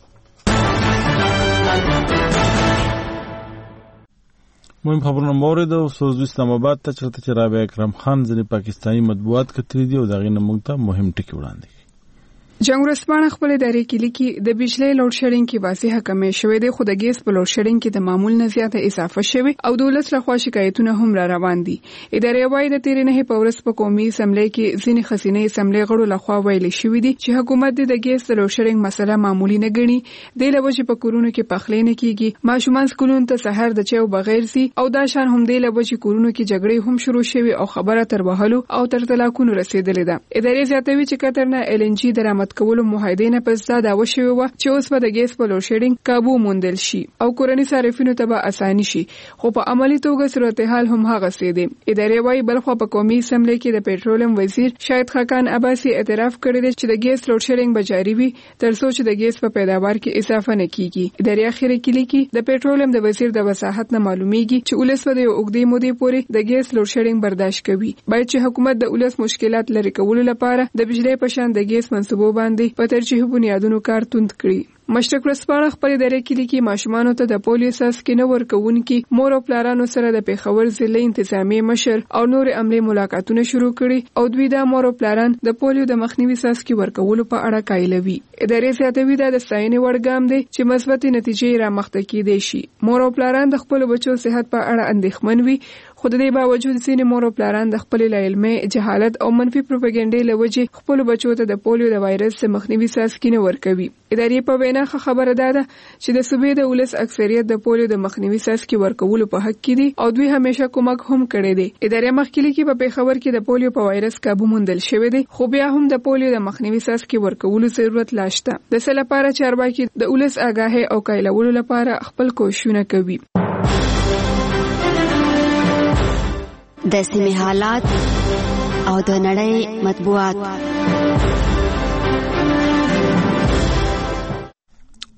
مهم خبرونه مورد او سوز اسلام آباد ته چې رابعه اکرم خان ځینې پاکستاني مطبوعات کتلي دي او د هغې نه موږ ته مهم ټکي وړاندې کړي. جنگ ورځپاڼه خپل ادارې کې لیکي د بجلی لوډ شیډینګ کې واضحه کمی شوې ده، خو د ګیس په لوډ شیډینګ کې د معمول نه زیاته اضافه شوې او د ولس لخوا شکایتونه هم را روان دي. ادارې وايي د تیرې نه په ورځ په قومي اسمبلی کې ځینې خزینه اسمبلی غړو لخوا ویلي شوې دي چې حکومت د ګیس د لوډ شیډینګ مسله معمولی نه ګڼي. د لوجې په کورونو کې پخلې نه کیږي، ماشومان سکولونو ته سحر د چایو بغیر سي او دا شان هم د لوجې کورونو کې جګړې هم شروع شوې او خبره تر وهلو او تر طلاقونو رسیدلې ده. ادارې زیاتوي چې قطر نه ال ان جی درآمد کولو معاهده نه پس دا وشوي و چې اوس په د ګیس په لوډ شیډینګ قابو موندل شي او کورنۍ صارفینو ته به اساني شي، خو په عملی توګه صورتحال هم هغه سي دي. ادارې وايي بلخو په قومي اسمبلی کې د پېټرولیم وزیر شاهد خاقان عباسي اعتراف کړی دی چې د ګیس لوډ شیډینګ به جاري وي تر څو چې د ګیس په پیداوار کې اضافه نه کیږي. ادارې اخیری کې لیکي د پېټرولیم د وزیر د وضاحت نه معلومیږي چې ولس په د اوږدې مودې پورې د ګیس لوډ شیډینګ برداشت کوي. باید چې حکومت د ولس مشکلات لري کولو لپاره د بجلی په شان د ګیس منصوبو باندې په ترجیح بنیادونو کار توند کړي. مشرق ورځپاڼه خپل ادارې کې لیکي ماشومانو ته د پولیو څاڅکي نه ورکوونکي مور او پلارانو سره د پېښور ضلع انتظامی مشر او نور عملي ملاقاتونه شروع کړي او دوی د مور او پلاران د پولیو د مخنیوي څاڅکي ورکولو په اړه قایلوي. ادارې زیاتوي دا د ستاینې وړ ګام دی چې مثبتې نتیجې رامخته کیدای شي. مور او پلاران د خپل بچو صحت په اړه اندېښمن وي، خو د دې باوجود ځینې مور او پلاران د خپل علمي جهالت او منفي پروپاګاندا لوجې خپل بچو ته د پولیو د وایرس څخه مخنیوي څاڅکي نه ورکوي. ادارې په وینا خبره ده چې د صوبې د ولس اکثریت د پولیو د مخنیوي څاڅکي ورکولو په حق کې دي او دوی همیشه کومک هم کړی دی. ادارې مخکې لیکي په پېښور کې د پولیو په وایرس قابو موندل شوی دی، خو بیا هم د پولیو د مخنیوي څاڅکي ورکولو ضرورت لا شته. د څه لپاره چارواکي د ولس آگاهي او قایلولو لپاره خپل کوښښونه کوي. د سیمې حالات او د نړۍ مطبوعات.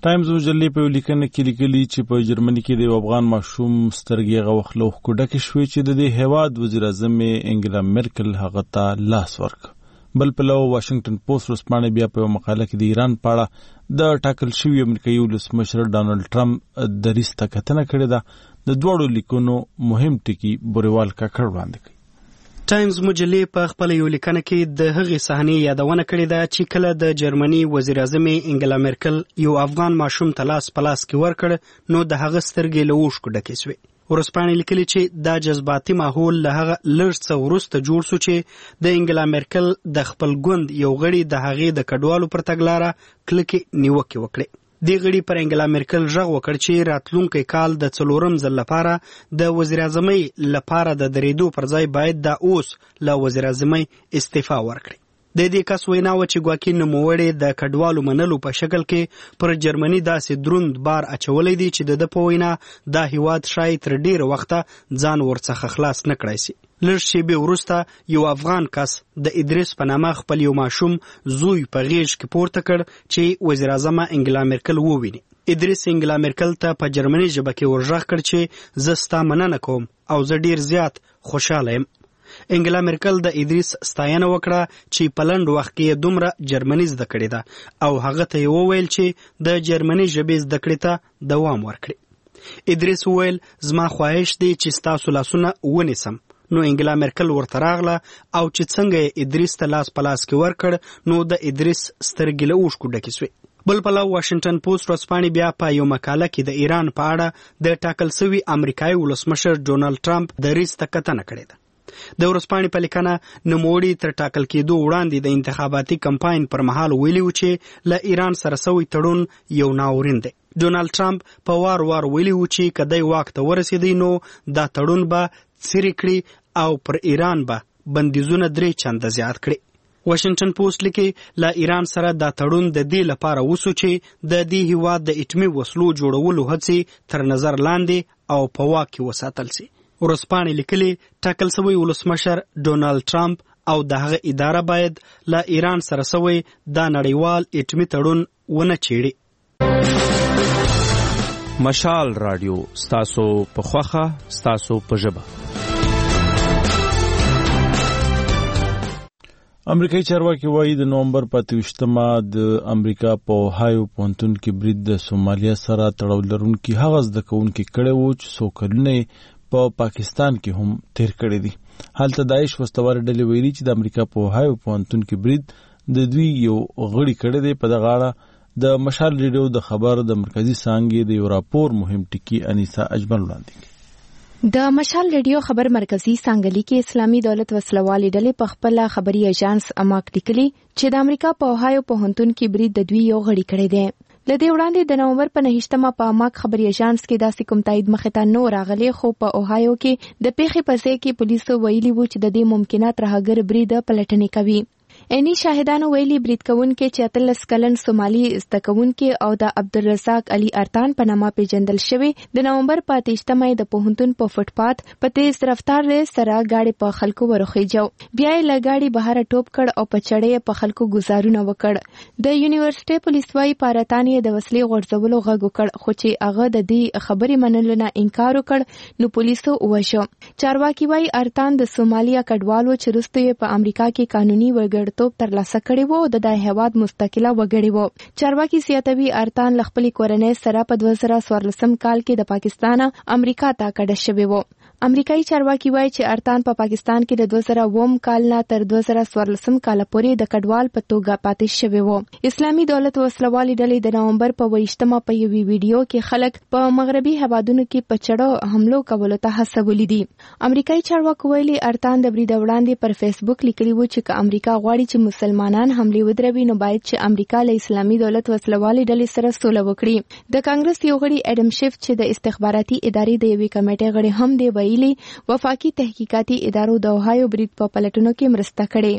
ټایمز مجلې په لیکنه کې لیکلي چې په جرمني کې د افغان ماشوم سترګې هغه وخت له اوښکو ډکې شوې چې د دې هېواد وزیر اعظم انګلا مرکل هغه ته لاس ورکړ. بل پلو واشنگټن پوسټ ورځپاڼه بیا په مقاله کې د ایران په اړه د ټاکل شوي امریکایي ولسمشر ډانلډ ټرمپ دریځ ته کتنه کړې ده. د دواړو لیکونو مهم ټکي بوریوال کاکړ وړاندې کوي. ټایمز مجلې په خپل یو لیکنه کې د هغې صحنې یادونه کړې ده چې کله د جرمني وزیر اعظم انګلا مرکل یو افغان ماشوم ته لاس په لاس کې ورکړ نو د هغه سترګې له اوښکو ډکې شوې. ورځپاڼې لیکلي چې دا جذباتي ماحول له هغه لږ څه وروسته جوړ شو چې د انګلا مرکل د خپل ګوند یو غړي د هغې د کډوالو پر تګلاره کلکې نیوکې وکړې. دې غړي پر انګلا مرکل غږ وکړ چې راتلونکی کال د 4م ځل لپاره د وزیر اعظمۍ لپاره د درېدو پر ځای باید دا اوس له وزیر اعظمۍ استعفا ورکړي. د دې کس وینا و چې ګواکې نوموړی د کډوالو منلو په شکل کې پر جرمني داسې دروند بار اچولی دی چې د په وینا دا هیواد شاید تر ډیره وخته ځان ورڅخه خلاص نه کړای شي. لږ شېبې وروسته یو افغان کس د ادریس په نامه خپل یو ماشوم زوی په غېږ کې پورته کړ چې وزیر اعظم انګلا مرکل وویني. ادریس انګلا مرکل ته په جرمني ژبه کې ورغږ کړ چې زه ستا مننه کوم او زه ډیر زیات خوشاله یم. انګلا مرکل د ادریس ستاینه وکړه چې په لنډ وخت کې دومره جرمني زده کړې ده او هغه ته یې وویل چې د جرمني ژبې زده کړې ته دوام ورکړي. ادریس وویل زما خواهش دی چې ستاسو لاسونه ونیسم. نو انګلا مرکل ورته راغله او چې څنګه یې ادریس ته لاس په لاس کې ورکړ نو د ادریس سترګې له اوښکو ډکې شوې. بل پلو واشنگټن پوسټ ورځپاڼې بیا په یو مقاله کې د ایران په اړه د ټاکل شوي امریکایي ولسمشر ډونالډ ټرمپ دریځ ته کتنه کړې ده. د ورځپاڼې په لیکنه نوموړي تر ټاکل کېدو وړاندې د انتخاباتي کمپاین پر مهال ویلي و چې له ایران سره سوی تړون یو ناورین دی. ډونالډ ټرمپ په وار ویلي و چې که دی واک ته ورسېدی نو دا تړون به څیرې کړي او پر ایران به بندیزونه 3 چنده زیات کړي. واشنگټن پوسټ لیکي له ایران سره دا تړون د دې لپاره وسو چې د دې هیواد د اټمي وسلو جوړولو هڅې تر نظر لاندې او په واک کې وساتل شي. ورځپاڼې لیکلي ټاکل شوی ولسمشر ډونالډ ټرمپ او د هغه اداره باید له ایران سره سوی دا نړیوال اټمي تړون ونه چیړي. مشال رادیو ستاسو په خوخه ستاسو په ژبه. امریکایي چارواکي وایي د نومبر په 28مه د امریکا په اوهایو پوهنتون کې برید د سومالیا سره تړاو لرونکي هغه زده کوونکي کړی و چې څو کلونه په پاکستان کې هم تیر کړی دي. هلته داعش وسلوال ډلې ویلي چې د امریکا په اوهایو پوهنتون کې برید د دوی یو غړي کړی دی. په دغه اړه د مشال ریډیو د خبر د مرکزی څانګې د یو راپور مهم ټکی انیسا اجمل وړاندې کوي. د مشال ریډیو خبر مرکزی څانګه لیکي اسلامي دولت وسلوالې ډلې په خپل خبري ایجنس اماک لیکلي چې د امریکا په اوهایو پوهنتون کې برید د دوی یو غړي کړی دی. لدې وړاندې د نومبر په 9مه په اماک خبري ایجنس کې داسې کوم تایید مخې ته نو راغلی خو په اوهایو کې د پیښې په ځای کې پولیسو ویلي وو چې د دې ممکنه ترهګر برید پلټنې کوي. اني شاهدانو ویلي برید کوونکي چې 13 کلن سومالي زده کوونکي او د عبدالرزاق علي ارتان په نامه پیژندل شوی د نومبر په 28مه د پوهنتون په فوټپات په تیز رفتار سره گاډي په خلکو ورخیجو. بیا یې له گاډي بهر ټوپ کړ او په چړې په خلکو گزارونه وکړ. د یونیورسيټي پولیس وايي پارتان یې د وسلې غورځولو غږ وکړ خو چې هغه د دې خبرې منلو نه انکار وکړ نو پولیسو ووژو. چارواکي وايي ارتان د سومالیا کډوالو چې وروسته په امریکا کې قانوني وګړ توپ ترلاسه کړی وو د هیواد مستقله وګړي وو. چارواکي زیاتوي ارتان ل خپل کورنۍ سره په 2014 کال کې د پاکستان امریکا ته کډه شوی وو. امریکایي چارواکي وایي چې ارتان په پاکستان کې د 2009 کال نه تر 2014 کال پورې د کډوال په توګه پاتې شوی وو. اسلامي دولت وسلوالې ډلې د نومبر په 28مه په یوې ویډیو کې خلک په مغربي هوادونو کې په چړو حملو کولو ته هڅولي دي. امریکایي چارواکي ویلي ارتان د برید وړاندې پر فیسبوک لیکلي وو چې امریکا غواړي چې مسلمانان حمله ودروي نو باید چې امریکا له اسلامي دولت وسلوالې ډلې سره سوله وکړي. د کانګرس یو غړي اډم شیف چې د استخباراتي ادارې د یوې کمیټې غړي هم دی ویلي وفاقي تحقیقاتي ادارو د اوهایو برید په پلټنو کې مرسته کړې.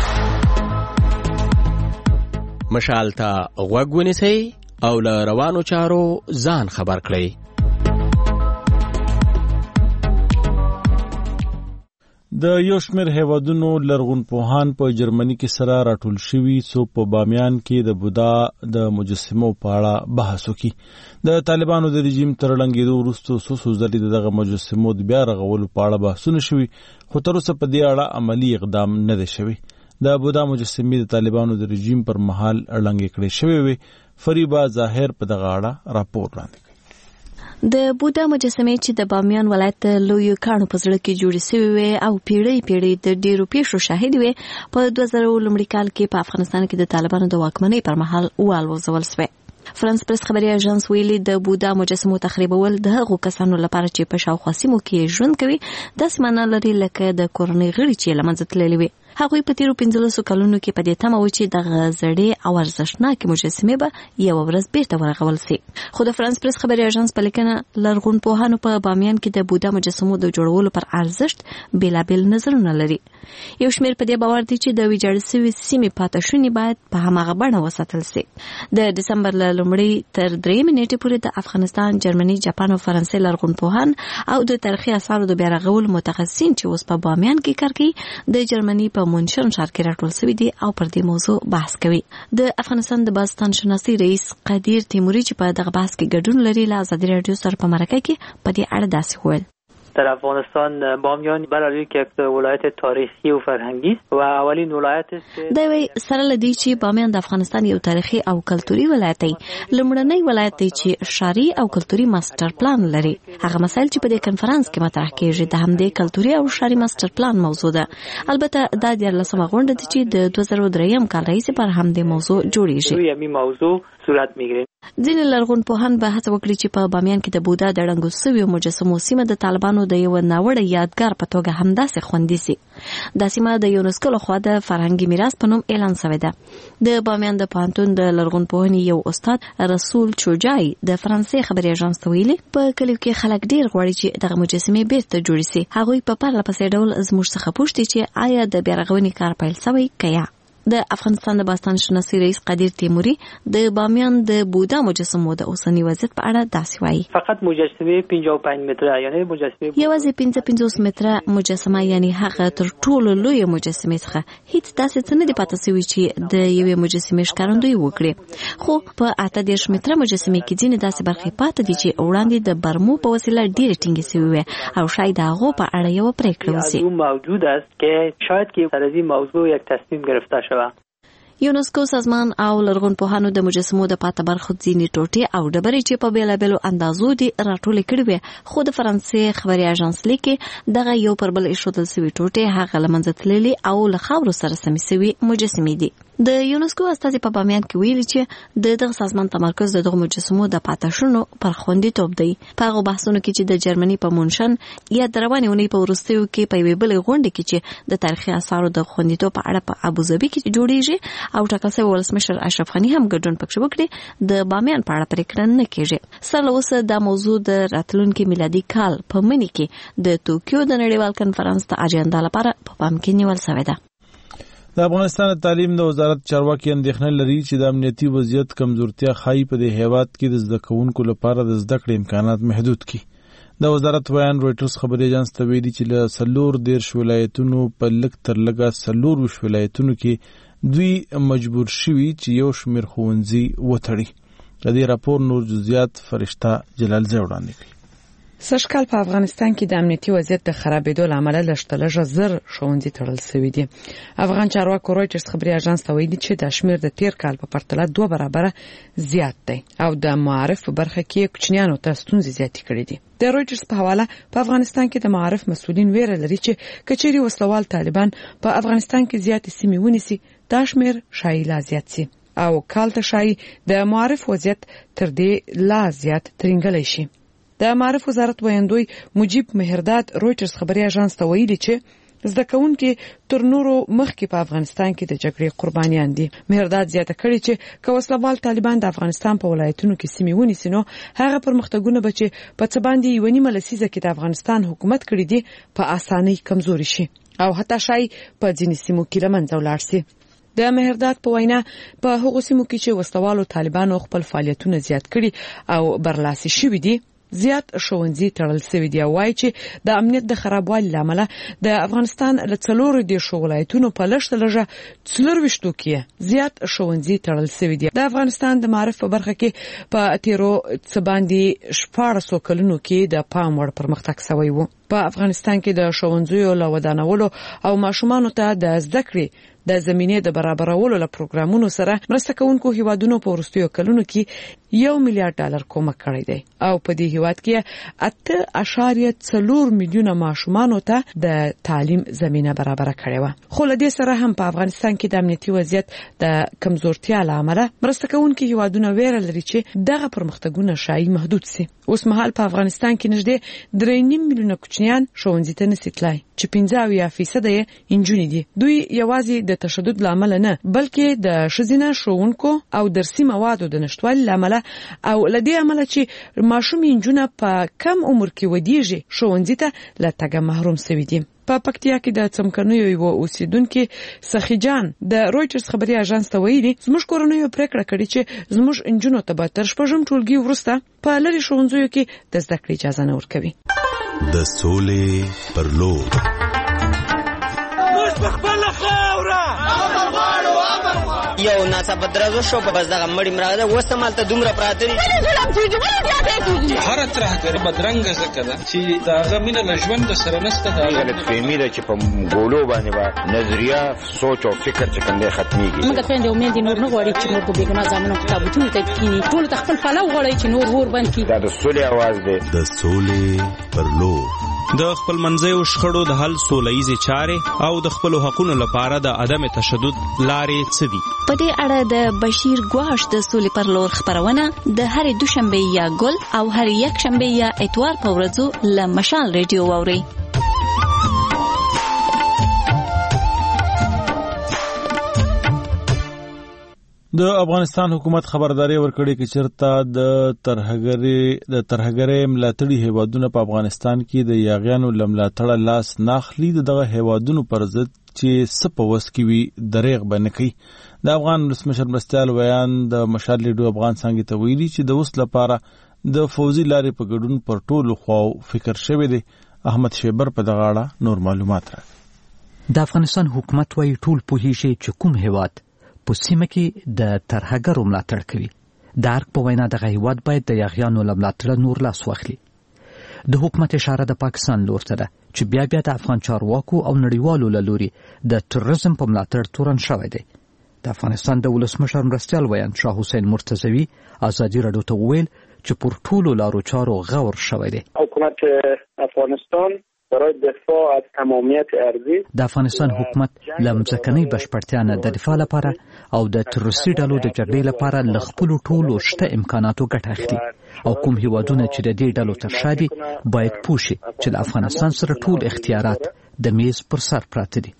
مشال ته غوږ ونیسئ او له روانو چارو ځان خبر کړئ. د یو شمېر هیوادونو لرغونپوهان په جرمني کې سره راټول شوي څو په بامیان کې د بودا د مجسمو په اړه بحث وکړي. د طالبانو د رژیم تر ړنګېدو وروسته څو ځلې دغه مجسمو د بیا رغولو په اړه بحثونه شوي، خو تر اوسه په دې اړه عملي اقدام نه دی شوی. د بودا مجسمې د طالبانو د رژیم پر مهال ړنګې کړې شوې وې. فریبا ظاهر په دغه اړه راپور وړاندې کړ. د بودا مجسمې چې د بامیان ولایت د لویو کاڼو په زړه کې جوړې شوې وې او پیړۍ د ډیرو پیښو شاهد وې، په 2000 لومړي کال کې په افغانستان کې د طالبانو د واکمنۍ پر مهال والوځول شوې. فرانس پریس خبري اژانس ویلي د بودا مجسمو تخریبول د هغو کسانو لپاره چې په شاوخوا سیمو کې ژوند کوي داسې معنی لري لکه د کورنۍ غړي چې له منځه تللي وي. هغوی په تیرو 15 کلونو کې په دې تمه و چې دغه زړې او ارزښتناکې مجسمې به یوه ورځ بیرته ورغول سي. خو د فرانس پریس خبري اژانس په لیکنه لرغونپوهانو په بامیان کې د بودا مجسمو د جوړولو پر ارزښت بېلابېل نظرونه لري. یو شمېر په دې باور دي چې د ویجاړ سوي سیمې پاتې شونې باید په هماغه بڼه وساتل سي. د ډسمبر له لومړۍ تر 3 نیټې پورې د افغانستان، جرمني، جاپان او فرانسې لرغونپوهان او د تاریخي اثارو د بیا رغولو متخصصین چې اوس په بامیان کې کار کوي د جرمني په مونشن ښار کې راټول شوي دي او پر دې موضوع بحث کوي. د افغانستان د باستان شناسي رئیس قدیر تیموري چې په دغه بحث کې ګډون لري له ازادي راډیو سره په مرکه کې په دې اړه داسې وویل: در افغانستان بامیان برای یک ولایت تاریخی و فرهنگی است و اولین ولایت است. دوی سره لدی چې بامیان د افغانستان یو تاریخي او کلتوري ولایت دی، لومړنی ولایت دی چې ښاري او کلتوري ماستر پلان لري. هغه مسایل چې په دې کنفرانس کې مطرح کیږي د همدې کلتوري او ښاري ماستر پلان موضوع ده. البته دا د 14مه غونډه ده چې د 2003 کال راهیسې پر همدې موضوع جوړیږي. همین موضوع صورت میگیره. ځینې لرغونپوهان به هڅه وکړي چې په بامیان کې د بودا د ړنګو سویو مجسمو سیمه د طالبانو د یو ناوړه یادګار په توګه همداسې خوندي سي. دا سیمه د یونسکو لخوا د فرهنګي میراث په نوم اعلان شوې ده. د بامیان د پوهنتون د لرغونپوهنې یو استاد رسول چوجای د فرانسې خبري اژانس ته ویلي په کلیو کې خلک ډیر غواړي چې دغه مجسمې بیرته جوړې سي. هغوی په پرله پسې ډول زموږ څخه پوښتي چې آیا د بیا رغونې کار پیل شوی که یا. د افغانستان د باستان شناسي رئیس قدیر تیموري د بامیان د بودا مجسمو د اوسنی وضعیت په اړه داسې وایي: فقط مجسمه 55 متره یعنی مجسمه یوازې 55 متره مجسمه یعنی هغه تر ټولو لوی مجسمه څخه هیڅ داسې څه نه دی پاتې شوی چې د یوې مجسمې ښکارندوی وکړي. خو په 18 متره مجسمه کې ځینې داسې برخې پاتې دي چې وړاندې د برمو په وسیله ډېرې ټینګې شوې وي او شاید هغو په اړه یو پریکړه وشي. موجود است که شاید که سر از این موضوع یک تصمیم گرفته شود. یونسکو سازمان او لرغونپوهانو د مجسمو د پاتې برخو ځینې ټوټې او ډبرې چې په بېلابېلو اندازو دي راټولې کړې وې، خو د فرانسې خبري اژانس لیکي دغه یو پر بل ایښودل سوي ټوټې هغه له منځه تللي او له خاورو سره سمې سوي مجسمې دي. د یونسکو استازي په بامیان کې ویلي چې د دغه سازمان تمرکز د دغه مجسمو د پاتې شونو پر خوندیتوب دی. په هغو بحثونو کې چې د جرمني په مونشن یا د روانې اونۍ په وروستیو کې په یوې بلې غونډې کې چې د تاریخي اثارو د خوندیتوب په اړه په ابوظبي کې جوړیږي او ټاکل شوی ولسمشر اشرف غني هم ګډون پکې وکړي، د بامیان په اړه پریکړه نه کیږي. سره اوسه دا موضوع د راتلونکي میلادي کال په مني کې د توکیو د نړیوال کنفرانس ته اجنډا لپاره په پام کې نیول شوې ده. د افغانستان تعلیم د وزارت چارواکي اندېښنه لري چې د امنیتي وضعیت کمزورتیا ښایي په دې هیواد کې د زده کوونکو لپاره د زده کړې امکانات محدود کړي. د وزارت ویان رویټرز خبري اژانس ته ویلي چې له 14 ولایتونو په لږ تر لږه 24 ولایتونو کې دوی مجبور شوي چې یو شمېر ښوونځي وتړي. د دې راپور نور جزئیات فرشته جلالزی وړاندې کړي. سږکال په افغانستان کې د امنیتي وضعیت د خرابېدو له امله لږ زر ښوونځي تړل شوي دي. افغان چارواکو رویټرز خبري اژانس ته ویلي چې دا شمېر د تیر کال په پرتله 2 برابره زیات دی او د معارف په برخه کې کوچنیانو ته ستونزې زیاتې کړې دي. د رویټرز په حواله په افغانستان کې د معارف مسؤلین ویره لري چې کچېرې وسلوال طالبان په افغانستان کې زیاتې سیمې ونیسي دا شمېر شایي لا زیات سي او کال ته شایي د معارف وضعیت تر دې لا زیات ترنګلی شي. د معارف وزارت ویاندوی مجیب مهرداد رویټرز خبري اژانس ته ویلي چې زده کوونکي تر نورو مخکې په افغانستان کې د جګړې قربانیان دي. مهرداد زیاته کړې چې که وسلوال طالبان د افغانستان په ولایتونو کې سیمې ونیسي نو هغه پرمختګونه به چې په څه باندې یوه نیمه لسیزه کې د افغانستان حکومت کړی دي په اسانۍ کمزوري شي او حتی شای په ځینې سیمو کې له منځه ولاړ سي. د مهرداد په وینا په هغو سیمو کې چې وسلوالو طالبانو خپل فعالیتونه زیات کړي او برلاسي شوي دي زیات ښوونځي تړل شوي دي. وایي چې د امنیت د خرابوالي لامل د افغانستان له 4 ولایتونو په لږه 24 کې زیات ښوونځي تړل شوي دي. د افغانستان د معارف په برخه کې په تیرو څه باندې 14 کلونو کې د پام وړ پرمختګ شوی و. په افغانستان کې د ښوونځیو له ودانولو او ماشومانو ته د زده کړې د زمینې د برابرولو له پروګرامونو سره مرسته کوونکو هیوادونو په وروستیو کلونو کې $1 میلیارډ کومک کړی دی او په دې هیواد کې 8.4 میلیونه ماشومانو ته د تعلیم زمینه برابر کړې و. خو له دې سره هم په افغانستان کې د امنیتي وضعیت د کمزورتیا لامل مرسته کوونکو هیوادونو ویره لري چې دغه پرمختګونه شایي محدود سي. اوس مهال په افغانستان کې نږدې 3.5 میلیونه کوچنیان ښوونځي ته نشي تلای چې 50% یې انجونې دي. دوی یوازې د تشدد لامل نه بلکې د ښځینه ښوونکو او درسي موادو د نشټوالي لامل او لدې عمل چې ماشوم انجونه په کم عمر کې ودیږي ښوونځي ته له تګ محروم شوي دي. په پکتیا کې د څمکنیو یو اوسیدونکو سخیجان د رويټرز خبري اژانس ته ویلي زموږ کورنیو پریکړه کړې چې زموږ انجونو ته به تر 6 ټولګي وروسته په لری ښوونځیو کې د زده کړې اجازه نه ورکوي. د سولې پر لور موږ خپل خاوره یو ناڅاپه درازو شو په بس دغه مړی مراده وسمال ته دومره پراتري هر ترهګر بدرنګ زکه ده چې داغه مینه لژوند سره نسته دا غلط فهمي ده چې په ګولو باندې با نظریه سوچ او فکر چې کنده ختميږي. موږ ته د امید نور نه غواړي چې موږ به ګنا ځامنو کتابونه ته کینی ټول تخپل فلو غواړي چې نور ور باندې دا د سولې आवाज ده. د سولې پر لور د خپل منځیو شخړو د حل سولهیزې چارې او د خپل حقوقو لپاره د عدم تشدد لارې څه دي؟ په دې اړه د بشیر ګواش د سولې پر لور خبرونه د هرې دوشنبه یا ګل او هرې یکشنبه یا اتوار په ورځو له مشال ریډیو واوري. د افغانستان حکومت خبرداري ورکړې چې چرته د ترهګرۍ ملاتړي هیوادونو په افغانستان کې د یاغیانو لملاتړ لاس ناخلي دغه هیوادونو پر ضد چې سپوس کی وی دریغ بنکي. د افغان ولسمشر مرستيال ویان د مشال لیډو افغان څنګه ته ویلي چې د وس لپاره د فوزي لارې په ګډون پر ټولو خو فکر شوی دی. احمد شیبر په دغه اړه نور معلومات راکړي. د افغانستان حکومت وايي ټول پوهیږي چې کوم هیواد په سیمه کې د ترهګرو ملاتړ کوي. د ارګ په وینا دغه هیواد باید د یاغیانو ملاتړ نور لاس واخلي. د حکومت اشاره د پاکستان لور ته ده چې بیا د افغان چارواکو او نړیوالو له لوري د تروریزم په ملاتړ تورن شوی دی. د افغانستان د ولسمشر مرستيال ویان شاه حسین مرتضوی ازادي راډیو ته ویل چې پر ټولو لارو چارو غور شوی دی. حکومت افغانستان برای دفاع از تمامیت ارضی د افغانستان حکومت لمځکنۍ بشپړتیا نه د دفاع لپاره او د تروریستي ډلو د جګړې لپاره ل خپل ټولو شته امکاناتو ګټه اخلي او کوم هیوادونه چې د دې ډلو تر شا دي باید پوښي چې د افغانستان سره ټول اختیارات د میز پر سر پراته دي.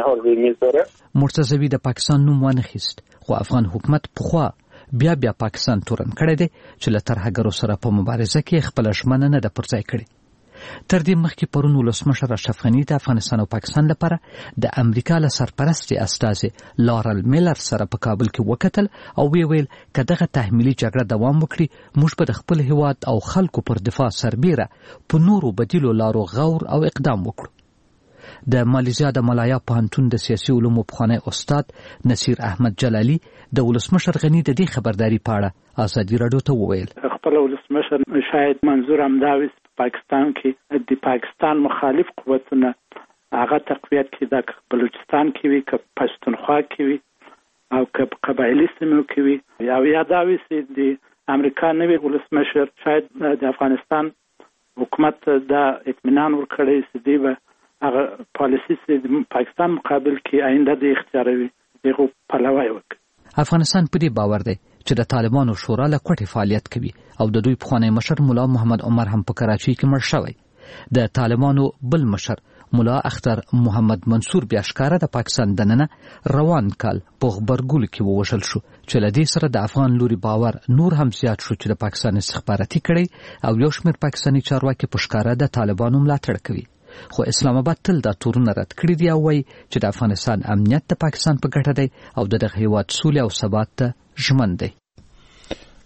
مرتضوی د پاکستان نوم وانخیست خو افغان حکومت پخوا بیا پاکستان تورن کړی دی چې له ترهګرو سره په مبارزه کې خپل ژمنه نه ده پرځای کړې. تر دې مخکې پرون ولسمشر اشرف غني د افغانستان او پاکستان لپاره د امریکا له سرپرستي استازي لارل میلر سره په کابل کې وکتل او ویل که دغه تحمیلي جګړه دوام وکړي موږ به د خپل هیواد او خلکو پر دفاع سربیره په نورو بدیلو لارو غور او اقدام وکړو. د مالیزیا د ملایا پوهنتون د سیاسي علومو پخوانی استاد نصیر احمد جلالی د ولسمشر غني د دې خبرداري په اړه ازادي راډیو ته وویل خپل ولسمشر شاید منظور همداوي پاکستان کې د پاکستان مخالف قوتونه هغه تقویت کې د بلوچستان کې وي که پښتونخوا کې وي او که قبایلی سیمو کې وي یا یاداوي چې د امریکا نوی ولسمشر شاید د افغانستان حکومت د اطمینان ورکړي چې دی به هغه پالیسی چې د پاکستان مقابل کې آینده د اختیاروي دغه پلوي وکړي. افغانستان په دې باور دی چې د طالبانو شورا له کوټې فعالیت کوي او د دوی پخوانی مشر مولا محمد عمر هم په کراچۍ کې مړ شوی. د طالبانو بل مشر مولا اختر محمد منصور بیا ښکارا د پاکستان دننه روان کال په غبرګول کې ووژل شو چې له دې سره د افغان لوري باور نور هم زیات شو چې د پاکستان استخباراتي کړي او یو شمېر پاکستاني چارواکي په ښکارا د طالبانو ملاتړ کوي. خو اسلام آباد تل دا تورونه رد کړی دی او وایي چې د افغانستان امنیت د پاکستان په ګټه دی او دغه هیواد سولې او ثبات ته ژمن دی.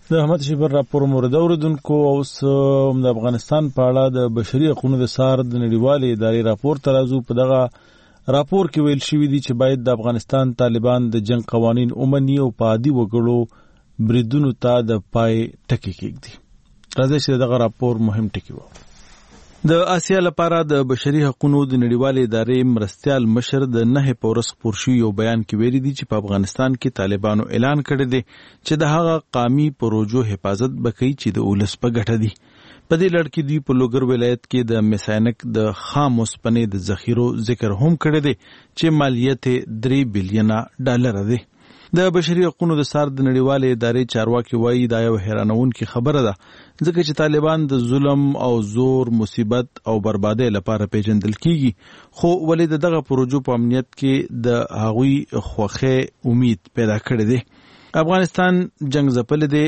د احمد شیبر راپور مورد اوردونکو اوس د افغانستان په اړه د بشري حقوقو د سار د نړیوالې ادارې راپور ترازو په دغه راپور کې ویل شوی دی چې باید د افغانستان طالبان د جنگ قوانین ومني او په عادي وګړو بریدونو ته د پای ټکی کېږدي. راځي چې دغه راپور مهم ټکی و. د آسیا لپاره د بشري حقوقو د نړیوالې ادارې مرستیال مشر د 9 په ورځ خپور شوی یو بیان کې ویلي دی چې په افغانستان کې طالبانو اعلان کړی دی چې د هغه قومي پروژو حفاظت وکړي چې د ولس په ګټه دي. په دې لړ کې دوی په لوګر ولایت کې د میساینک د خام اوسپنې د ذخیرو ذکر هم کړی دی چې مالیت $3 بلین دی. د بشري حقوقو د سار د نړیوالې ادارې چارواکي وایي دا یو حیرانونکې خبره ده ځکه چې طالبان د ظلم او زور مصیبت او بربادۍ لپاره پیژندل کیږي خو ولې دغه پروژو په امنیت کې د هغوی خوخه امید پیدا کړې ده. افغانستان جنگ ځپل دي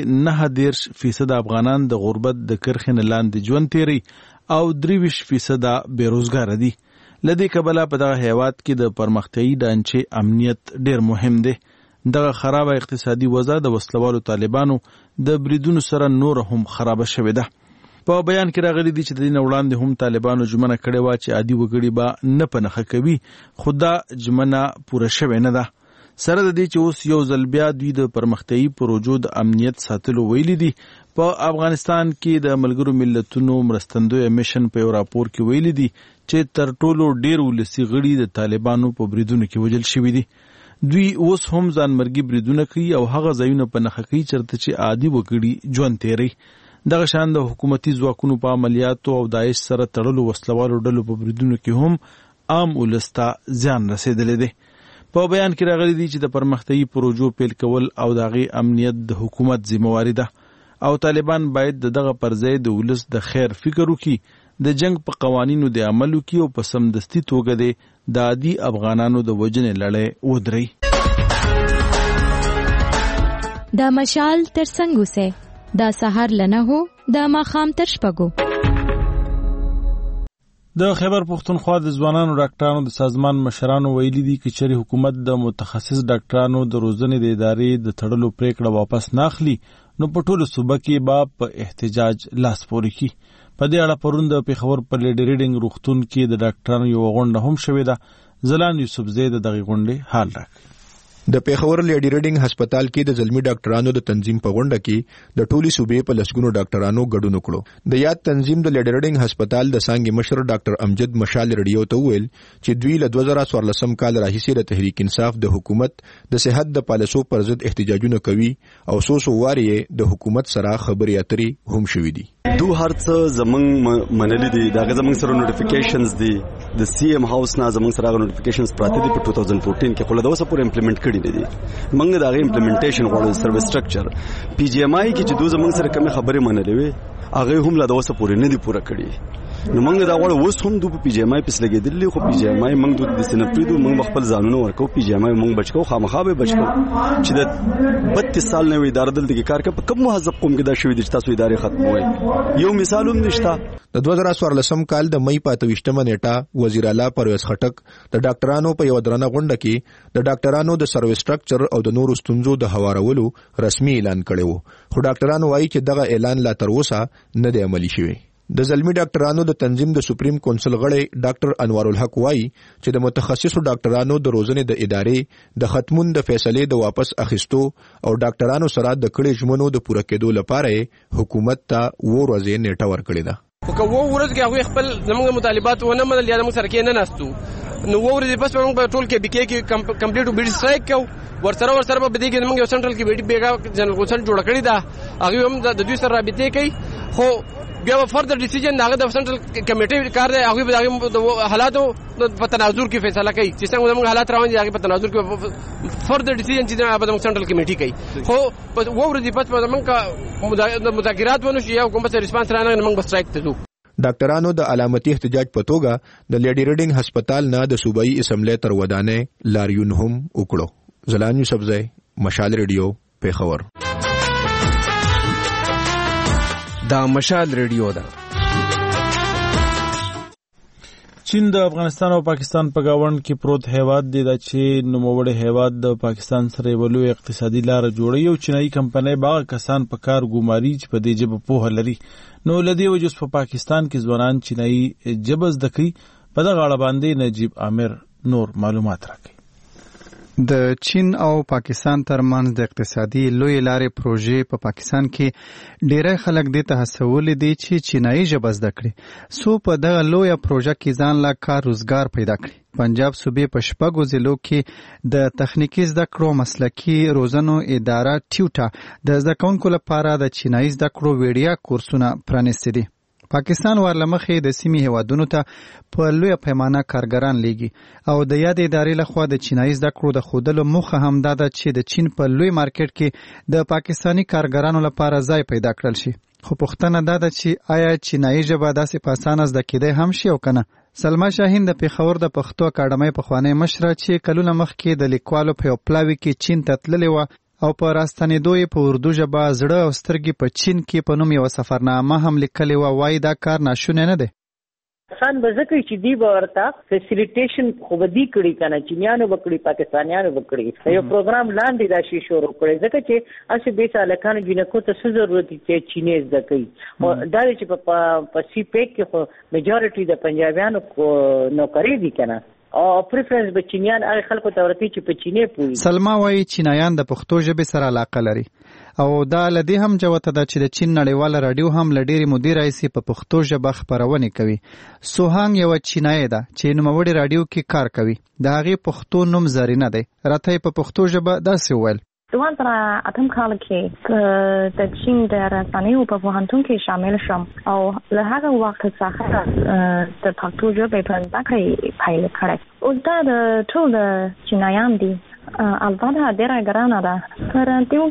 9% افغانان د غربت د کرخې لاندې ژوند تیري او 23% بیروزګار دي. لدې کبله په دغه هیواد کې د پرمختیايي ډانچې امنیت ډیر مهم دی. دغه خراب اقتصادي وضع د وسلوالو طالبانو د بریدونو سره نور هم خراب شوې ده. په بیان کې راغلي دي چې د دین وړاندې هم طالبانو ژمنه کړې و چې عادي وګړي به نه پنهخه کوي خو دا ژمنه پوره شوې نه ده. سره د دې چې اوس یو ځل بیا دوی د پرمختیايي پروژو د امنیت ساتلو ویلي دي. په افغانستان کې د ملګرو ملتونو مرستندوی میشن په یو راپور کې ویلي دي چې تر ټولو ډیر ولسی غړي د طالبانو په بریدونو کې وژل شوي دي. دوی اوس هم ځانمرګي بریدونه کوي او هغه ځایونه په نخښه کوي چرته چې عادي وګړي ژوند تیري. دغه شان د حکومتي ځواکونو په عملیاتو او داعش سره تړلو وسلوالو ډلو په بریدونو کې هم عام ولسته زیان رسیدلی دی. په بیان کې راغلي دي چې د پرمختیايي پروژو پیل کول او د هغې امنیت د حکومت ذمہواري ده او طالبان باید دغه پر ځای د ولس د خیر فکر وکړي، د جنگ په قوانینو د عمل وکړي او په سمدستي توګه د عادي افغانانو د وژنې لړۍ ودري. دا مشال تر څنګه وسه دا سحر لنه هو دا ماخام تر شپږو. د خیبر پختونخوا د ځوانانو ډاکټرانو د سازمان مشرانو ویلي دي چې چېرې حکومت د متخصص ډاکټرانو د روزنې د ادارې د تړلو پریکړه واپس نه اخلي نو په ټولو صوبه کې به په احتجاج لاس پورې کړي. په دې اړه پرون د پېښور په لیډي ریډینګ روغتون کې د ډاکټرانو یو غونډه هم شوې ده. ځلان یوسفزی د دغې غونډې حال راکړي. د پیښور لیډي ریډینګ هسپتال کې د زلمی ډاکټرانو د تنظیم په غونډه کې د ټولي صوبې په لسګونو ډاکټرانو ګډون وکړو. د یاد تنظیم د لیډي ریډینګ هسپتال د څنګه مشر ډاکټر امجد مشال ریډیو ته ویل چې دوی له 2014 کال راهیسې د تحریک انصاف د حکومت د صحت د پالیسو پر ضد احتجاجونه کوي او سوسو واري د حکومت سره خبرې اترې هم شوې دي. دو هرڅ زمنګ منلې دي دا زمنګ سره نوټیفیکیشنز دي د سی ام هاوس نه زمنګ سره نوټیفیکیشنز پراته دي په 2014 کې خو له اوسه پورې امپلیمنٹ کړي نه دي. موږ دا غي امپلیمنټیشن غواړو سروس سټرکچر پی جی ایم آی کې چې دوه زمنګ سره کوم خبرې منلې وي هغه هم له اوسه پورې نه دي پوره کړي. نو موږ دا غواړو اوس هم د پی جی ایم آی پس لګیدلې خو پی جی ایم آی موږ د سنپریدو موږ خپل ځانونه ورکو پی جی ایم آی موږ بچو خامخا به بچو چې د 32 سال نه وي اداره دلته کې کار کوي په کوم مهذب قوم کې دا شوی د تاسو ادارې ختموي. یو مثال هم نشته. د 2014 کال د مئی 25 نیټه وزیر اعلی پرویز خټک د ډاکټرانو په یو درنه غونډه کې د ډاکټرانو د سروس سټرکچر او د نورو ستونزو د هوارولو رسمي اعلان کړی وو خو ډاکټرانو وایي چې دغه اعلان لا تر اوسه نه دی عملي شوی. د زلمی ډاکټرانو د تنظیم د سپریم کونسل غړی ډاکټر انوار الحق وایي چې د متخصصو ډاکټرانو د روزنې د ادارې د ختمون د فیصلې د واپس اخیستو او ډاکټرانو سره د کړي ژمنو د پوره کېدو لپاره حکومت ته ورځې نیټه ورکړې ده. که ورځ کې هغه خپل زموږ مطالبات ونه منل یا موږ سره کې نه ناستو نو ورځې پس موږ په ټول کې بي کې کمپلیټ بیډ سټرایک کو ورسره په دې کې موږ یو سنټرل کې بیګا جنرال کونسل جوړ کړی دا هغه هم د دوی سره رابطه کوي خو بیا فردر ډیسیژن هغه د سنټرل کمیټې کار دی هغه د حالاتو په تناظر کې فیصله کوي چې څنګه موږ حالات روان دي هغه په تناظر کې فردر ډیسیژن چې د سنټرل کمیټې کوي خو ورځې پس موږ مذاکرات ونه شي یا کوم څه ریسپانس رانه موږ بس سټرایک ته ځو. ډاکټرانو د علامتي احتجاج په توګه د لیډي ریډینګ هسپتال نه د صوبایي اسمبلی تر ودانې لاریون هم وکړو. زلان یوسفزی مشال ریډیو پیښور. دا مشال ریډیو ده چې چین د افغانستان او پاکستان په گاوند کې پروت هیواد دی چې نوموړی هیواد د پاکستان سره یو لوی اقتصادي لار جوړوي او چینایي کمپنۍ باغ کسان په کار ګوماري چې په دې ژبه پوهه لري. نو لدی وجوس په پاکستان کې ځوانان چینایي ژبه زده کوي. په دغه اړه باندې نجیب عامر نور معلومات راکړي. د چین او پاکستان ترمنځ د اقتصادي لوی لارې پروژې په پاکستان کې ډېری خلک دې ته هڅولي دي چې چینایي ژبه زده کړي څو په دغه لویه پروژه کې ځان له کار روزګار پیدا کړي. پنجاب صوبې په 6 ضلعو کې د تخنیکي زده کړو مسلکي روزنو اداره ټیوټا د زده کوونکو لپاره د چینایي زده کړو ویډیا کورسونه پرانیستي دي. پاکستان ورلمخې د سیمې هیوادونو ته په لویه پیمانه کارګران لیږي او د یاد ادارې لخوا د چینایي زده کړو د ښودلو موخه همدا ده چې د چین په لوی مارکیټ کې د پاکستاني کارګرانو لپاره ځای پیدا کړل شي. خو پوښتنه دا ده چې آیا چینایي ژبه داسې په اسانه زده کېدی هم شي او که نه؟ سلما شاهین د پېښور د پښتو اکاډمۍ پخوانۍ مشره چې کلونه مخکې د لیکوالو په یو پلاوي کې چین ته تللې وه او په راستنېدو یې په اردو ژبه زړه او سترګې په چین کې په نوم یوه سفرنامه هم لیکلې وه. وایي دا کار ناشونی نه دی. خان به ځکه چې دی به ورته فیسیلیټیشن خو به دی کړي که نه، چینیانو به کړي، پاکستانیانو به کړي. یو پروګرام لاندې دا شی شروع کړی ځکه چې هسې بې سالکانو جینکو ته څه ضرورت دی چې چینی زده کوي. دا دی چې په سی پیک کې خو میجارټي د پنجابیانو نوکري دي که نه او پریفرنس به چینیان هغه خلکو ته ورته چې په چینی پوهي. سلما وایي چینایان د پښتو ژبې سره علاقه لري او دا له دې هم جوته ده چې د چین نړیواله راډیو هم له ډېرې مودې راهیسې په پښتو ژبه خپرونې کوي. سوهانګ یوه چینایي ده چې نوموړې راډیو کې کار کوي. د هغې پښتو نوم زرینه دی. راته یې په پښتو ژبه داسې وویل: 2008 کال کې د چین د رسنیو په پوهنتون کې شامل شوم او له هغه وخت څخه د پښتو ژبې په زده کړه پیل کړی. اوس دا د ټول چینایان دي. البته ډېره ګرانه ده. په راډیو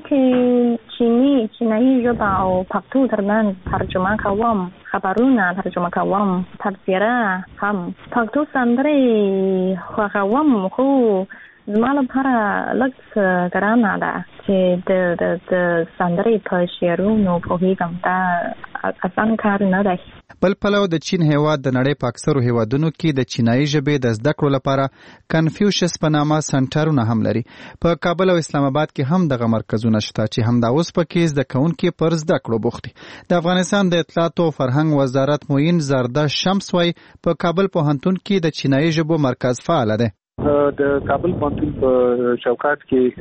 کې چینایي ژبه او پښتو ترمنځ ترجمه کوم، خبرونه ترجمه کوم، تفسیره هم. پښتو سندرې خوښوم خو زما لپاره لږ ګرانه ده چې د سندرې په شعرونو پوهېږم. دا اسان کار نه دی. بل پلو د چین هیواد د نړۍ په اکثرو هیوادونو کې د چینایي ژبې د زده کړو لپاره کنفیوشس په نامه سنټرونه هم لري. په کابل او اسلام آباد کې هم دغه مرکزونه شته چې همدا اوس پکې زده کوونکي پر زده کړو بوخت دي. د افغانستان د اطلاعات او فرهنګ وزارت معین زرده شمس وایي په کابل پوهنتون کې د چینایي ژبو مرکز فعال دی. د کابل پوهنتون په چوکاټ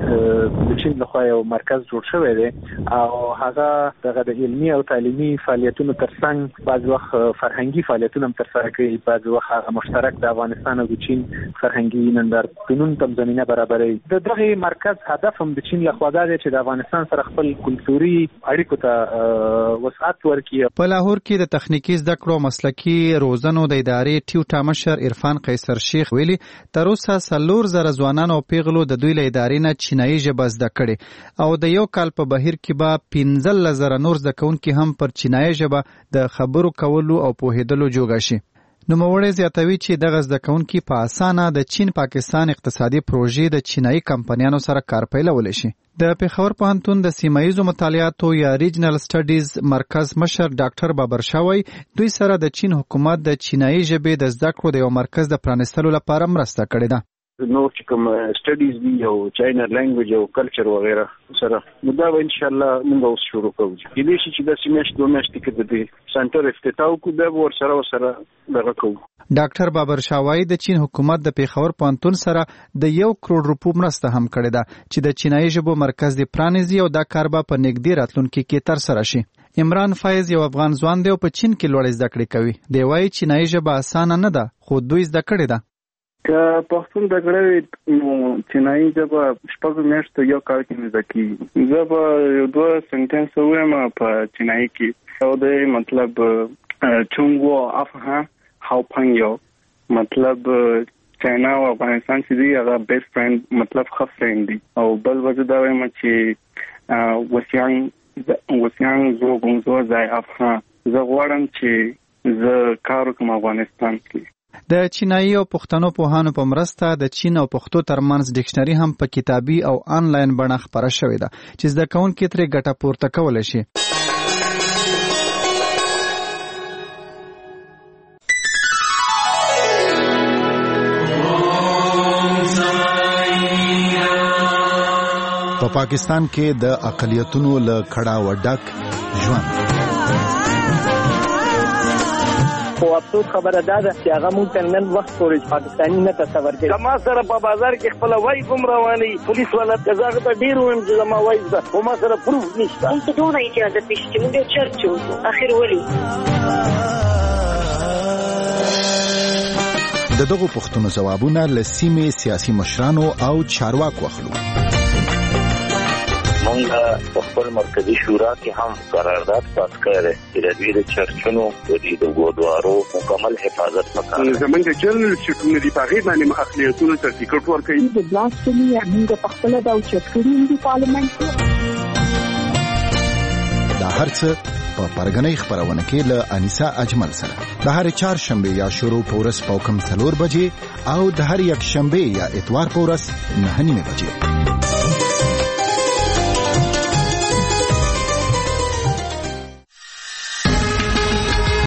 کې د چین لخوا یو مرکز جوړ شوی دی او هغه دغه د علمي او تعلیمي فعالیتونو ترڅنګ بعض وخت فرهنګي فعالیتونه هم ترسره کوي. بعض وخت هغه مشترک د افغانستان او د چین فرهنګي نندارتونونو ته زمینه برابروي. د دغه مرکز هدف هم د چین لخوا دا دی چې د افغانستان سره خپل کلتوري اړیکو ته وسعت ورکړي. په لاهور کې د تخنیکي زده کړو مسلکي روزنو د ادارې ټیوټا مشر عرفان قیصر شیخ ویلي تر اوسه 4,000 ځوانانو او پیغلو د دوی له ادارې نه چینایي ژبه زده کړې او د یو کال په بهیر کې به 15,000 نور زده کوونکي هم پر چینایي ژبه د خبرو کولو او پوهېدلو جوګه شي. نوموړی زیاتوي چې دغه زده کوونکي په اسانه د چین پاکستان اقتصادي پروژې د چینایي کمپنیانو سره کار پیلولی شي. د پېښور پوهنتون د سیمایي مطالعاتو یا ریجنل سټډیز مرکز مشر ډاکټر بابرشاه وایي دوی سره د چین حکومت د چینایي ژبې د زده کړو د یو مرکز د پرانیستلو لپاره مرسته کړې ده. نو چې کوم سټډیز دي او چاینا لینګویج او کلچر وغیرہ سره نو دا به ان شاء الله موږ اوس شروع کوو. دې شي چې د سیمېشت دوه میاشتې کې د سنټر افتتاح کو د ور سره دغه کوو. ډاکټر بابرشاه وایي د چین حکومت د پېښور پوهنتون سره د 1 کروڑ روپو مرسته هم کړې ده چې د چینایي ژبو مرکز دی پرانیزي او دا کار به په نږدې راتلونکي کې ترسره شي. عمران فایز یو افغان ځوان دی او په چین کې لوړې زده کړې کوي. دی وایي چینایي ژبه اسانه نه ده خو دوی زده کړې ده. که پښتون د کړې نو چینایي ژبه 6 میاشتې یو کال کې زده کیږي. زه به یو 2 سنټنس وایم په چینایي کې او د مطلب چونګو افها هاو پنګو مطلب چاینا او افغانستان چې دی هغه بیسټ فرند مطلب ښه فرند دي او بل وجه دا وایم چې وسیان زو ګونزو ځای افها زه غواړم چې زه کار وکړم افغانستان کې. د چینایي او پښتنو پوهانو په مرسته د چین او پښتو ترمنځ ډکشنري هم په کتابي او آنلاین بڼه خپره شوې ده چې زده کوونکي ترې ګټه پورته کولی شي. په پاکستان کې د اقلیتونو له کړاو ډک ژوند. خو افسوس خبره ده چې هغه مونږ ته نن وخت پورې پاکستاني نه تصور کوي. ما سره په بازار کې خپل وای کوم رواني پولیس والا تزاغ ته ډیر ویم چې ما وای ده خو ما سره پروف نشته. مونږ ته دونه اجازه پېښې مونږ چرچو اخر ولي دغه پوښتنو جوابونه له سیمې سیاسي مشرانو او چارواکو اخلو. مونږ په خپل مرکزی شورا کې هم قرارداد پاس کړی چې د دې چرچونو د ګودوارو مکمل حفاظت وکړي. زمونږ جنرال شټونه دی په غیر باندې اقلیتونو ته ټیکټ ورکړي. د بلاسفمي موږ په خپل د چټکړي د پارلیمنت دا هرڅه په پرګنۍ خبرونه کې له انیسا اجمل سره د هر چهارشنبه یا شروع پورس په کم 4 بجې او د هر یک شنبه یا اتوار پورس 9:30 بجې.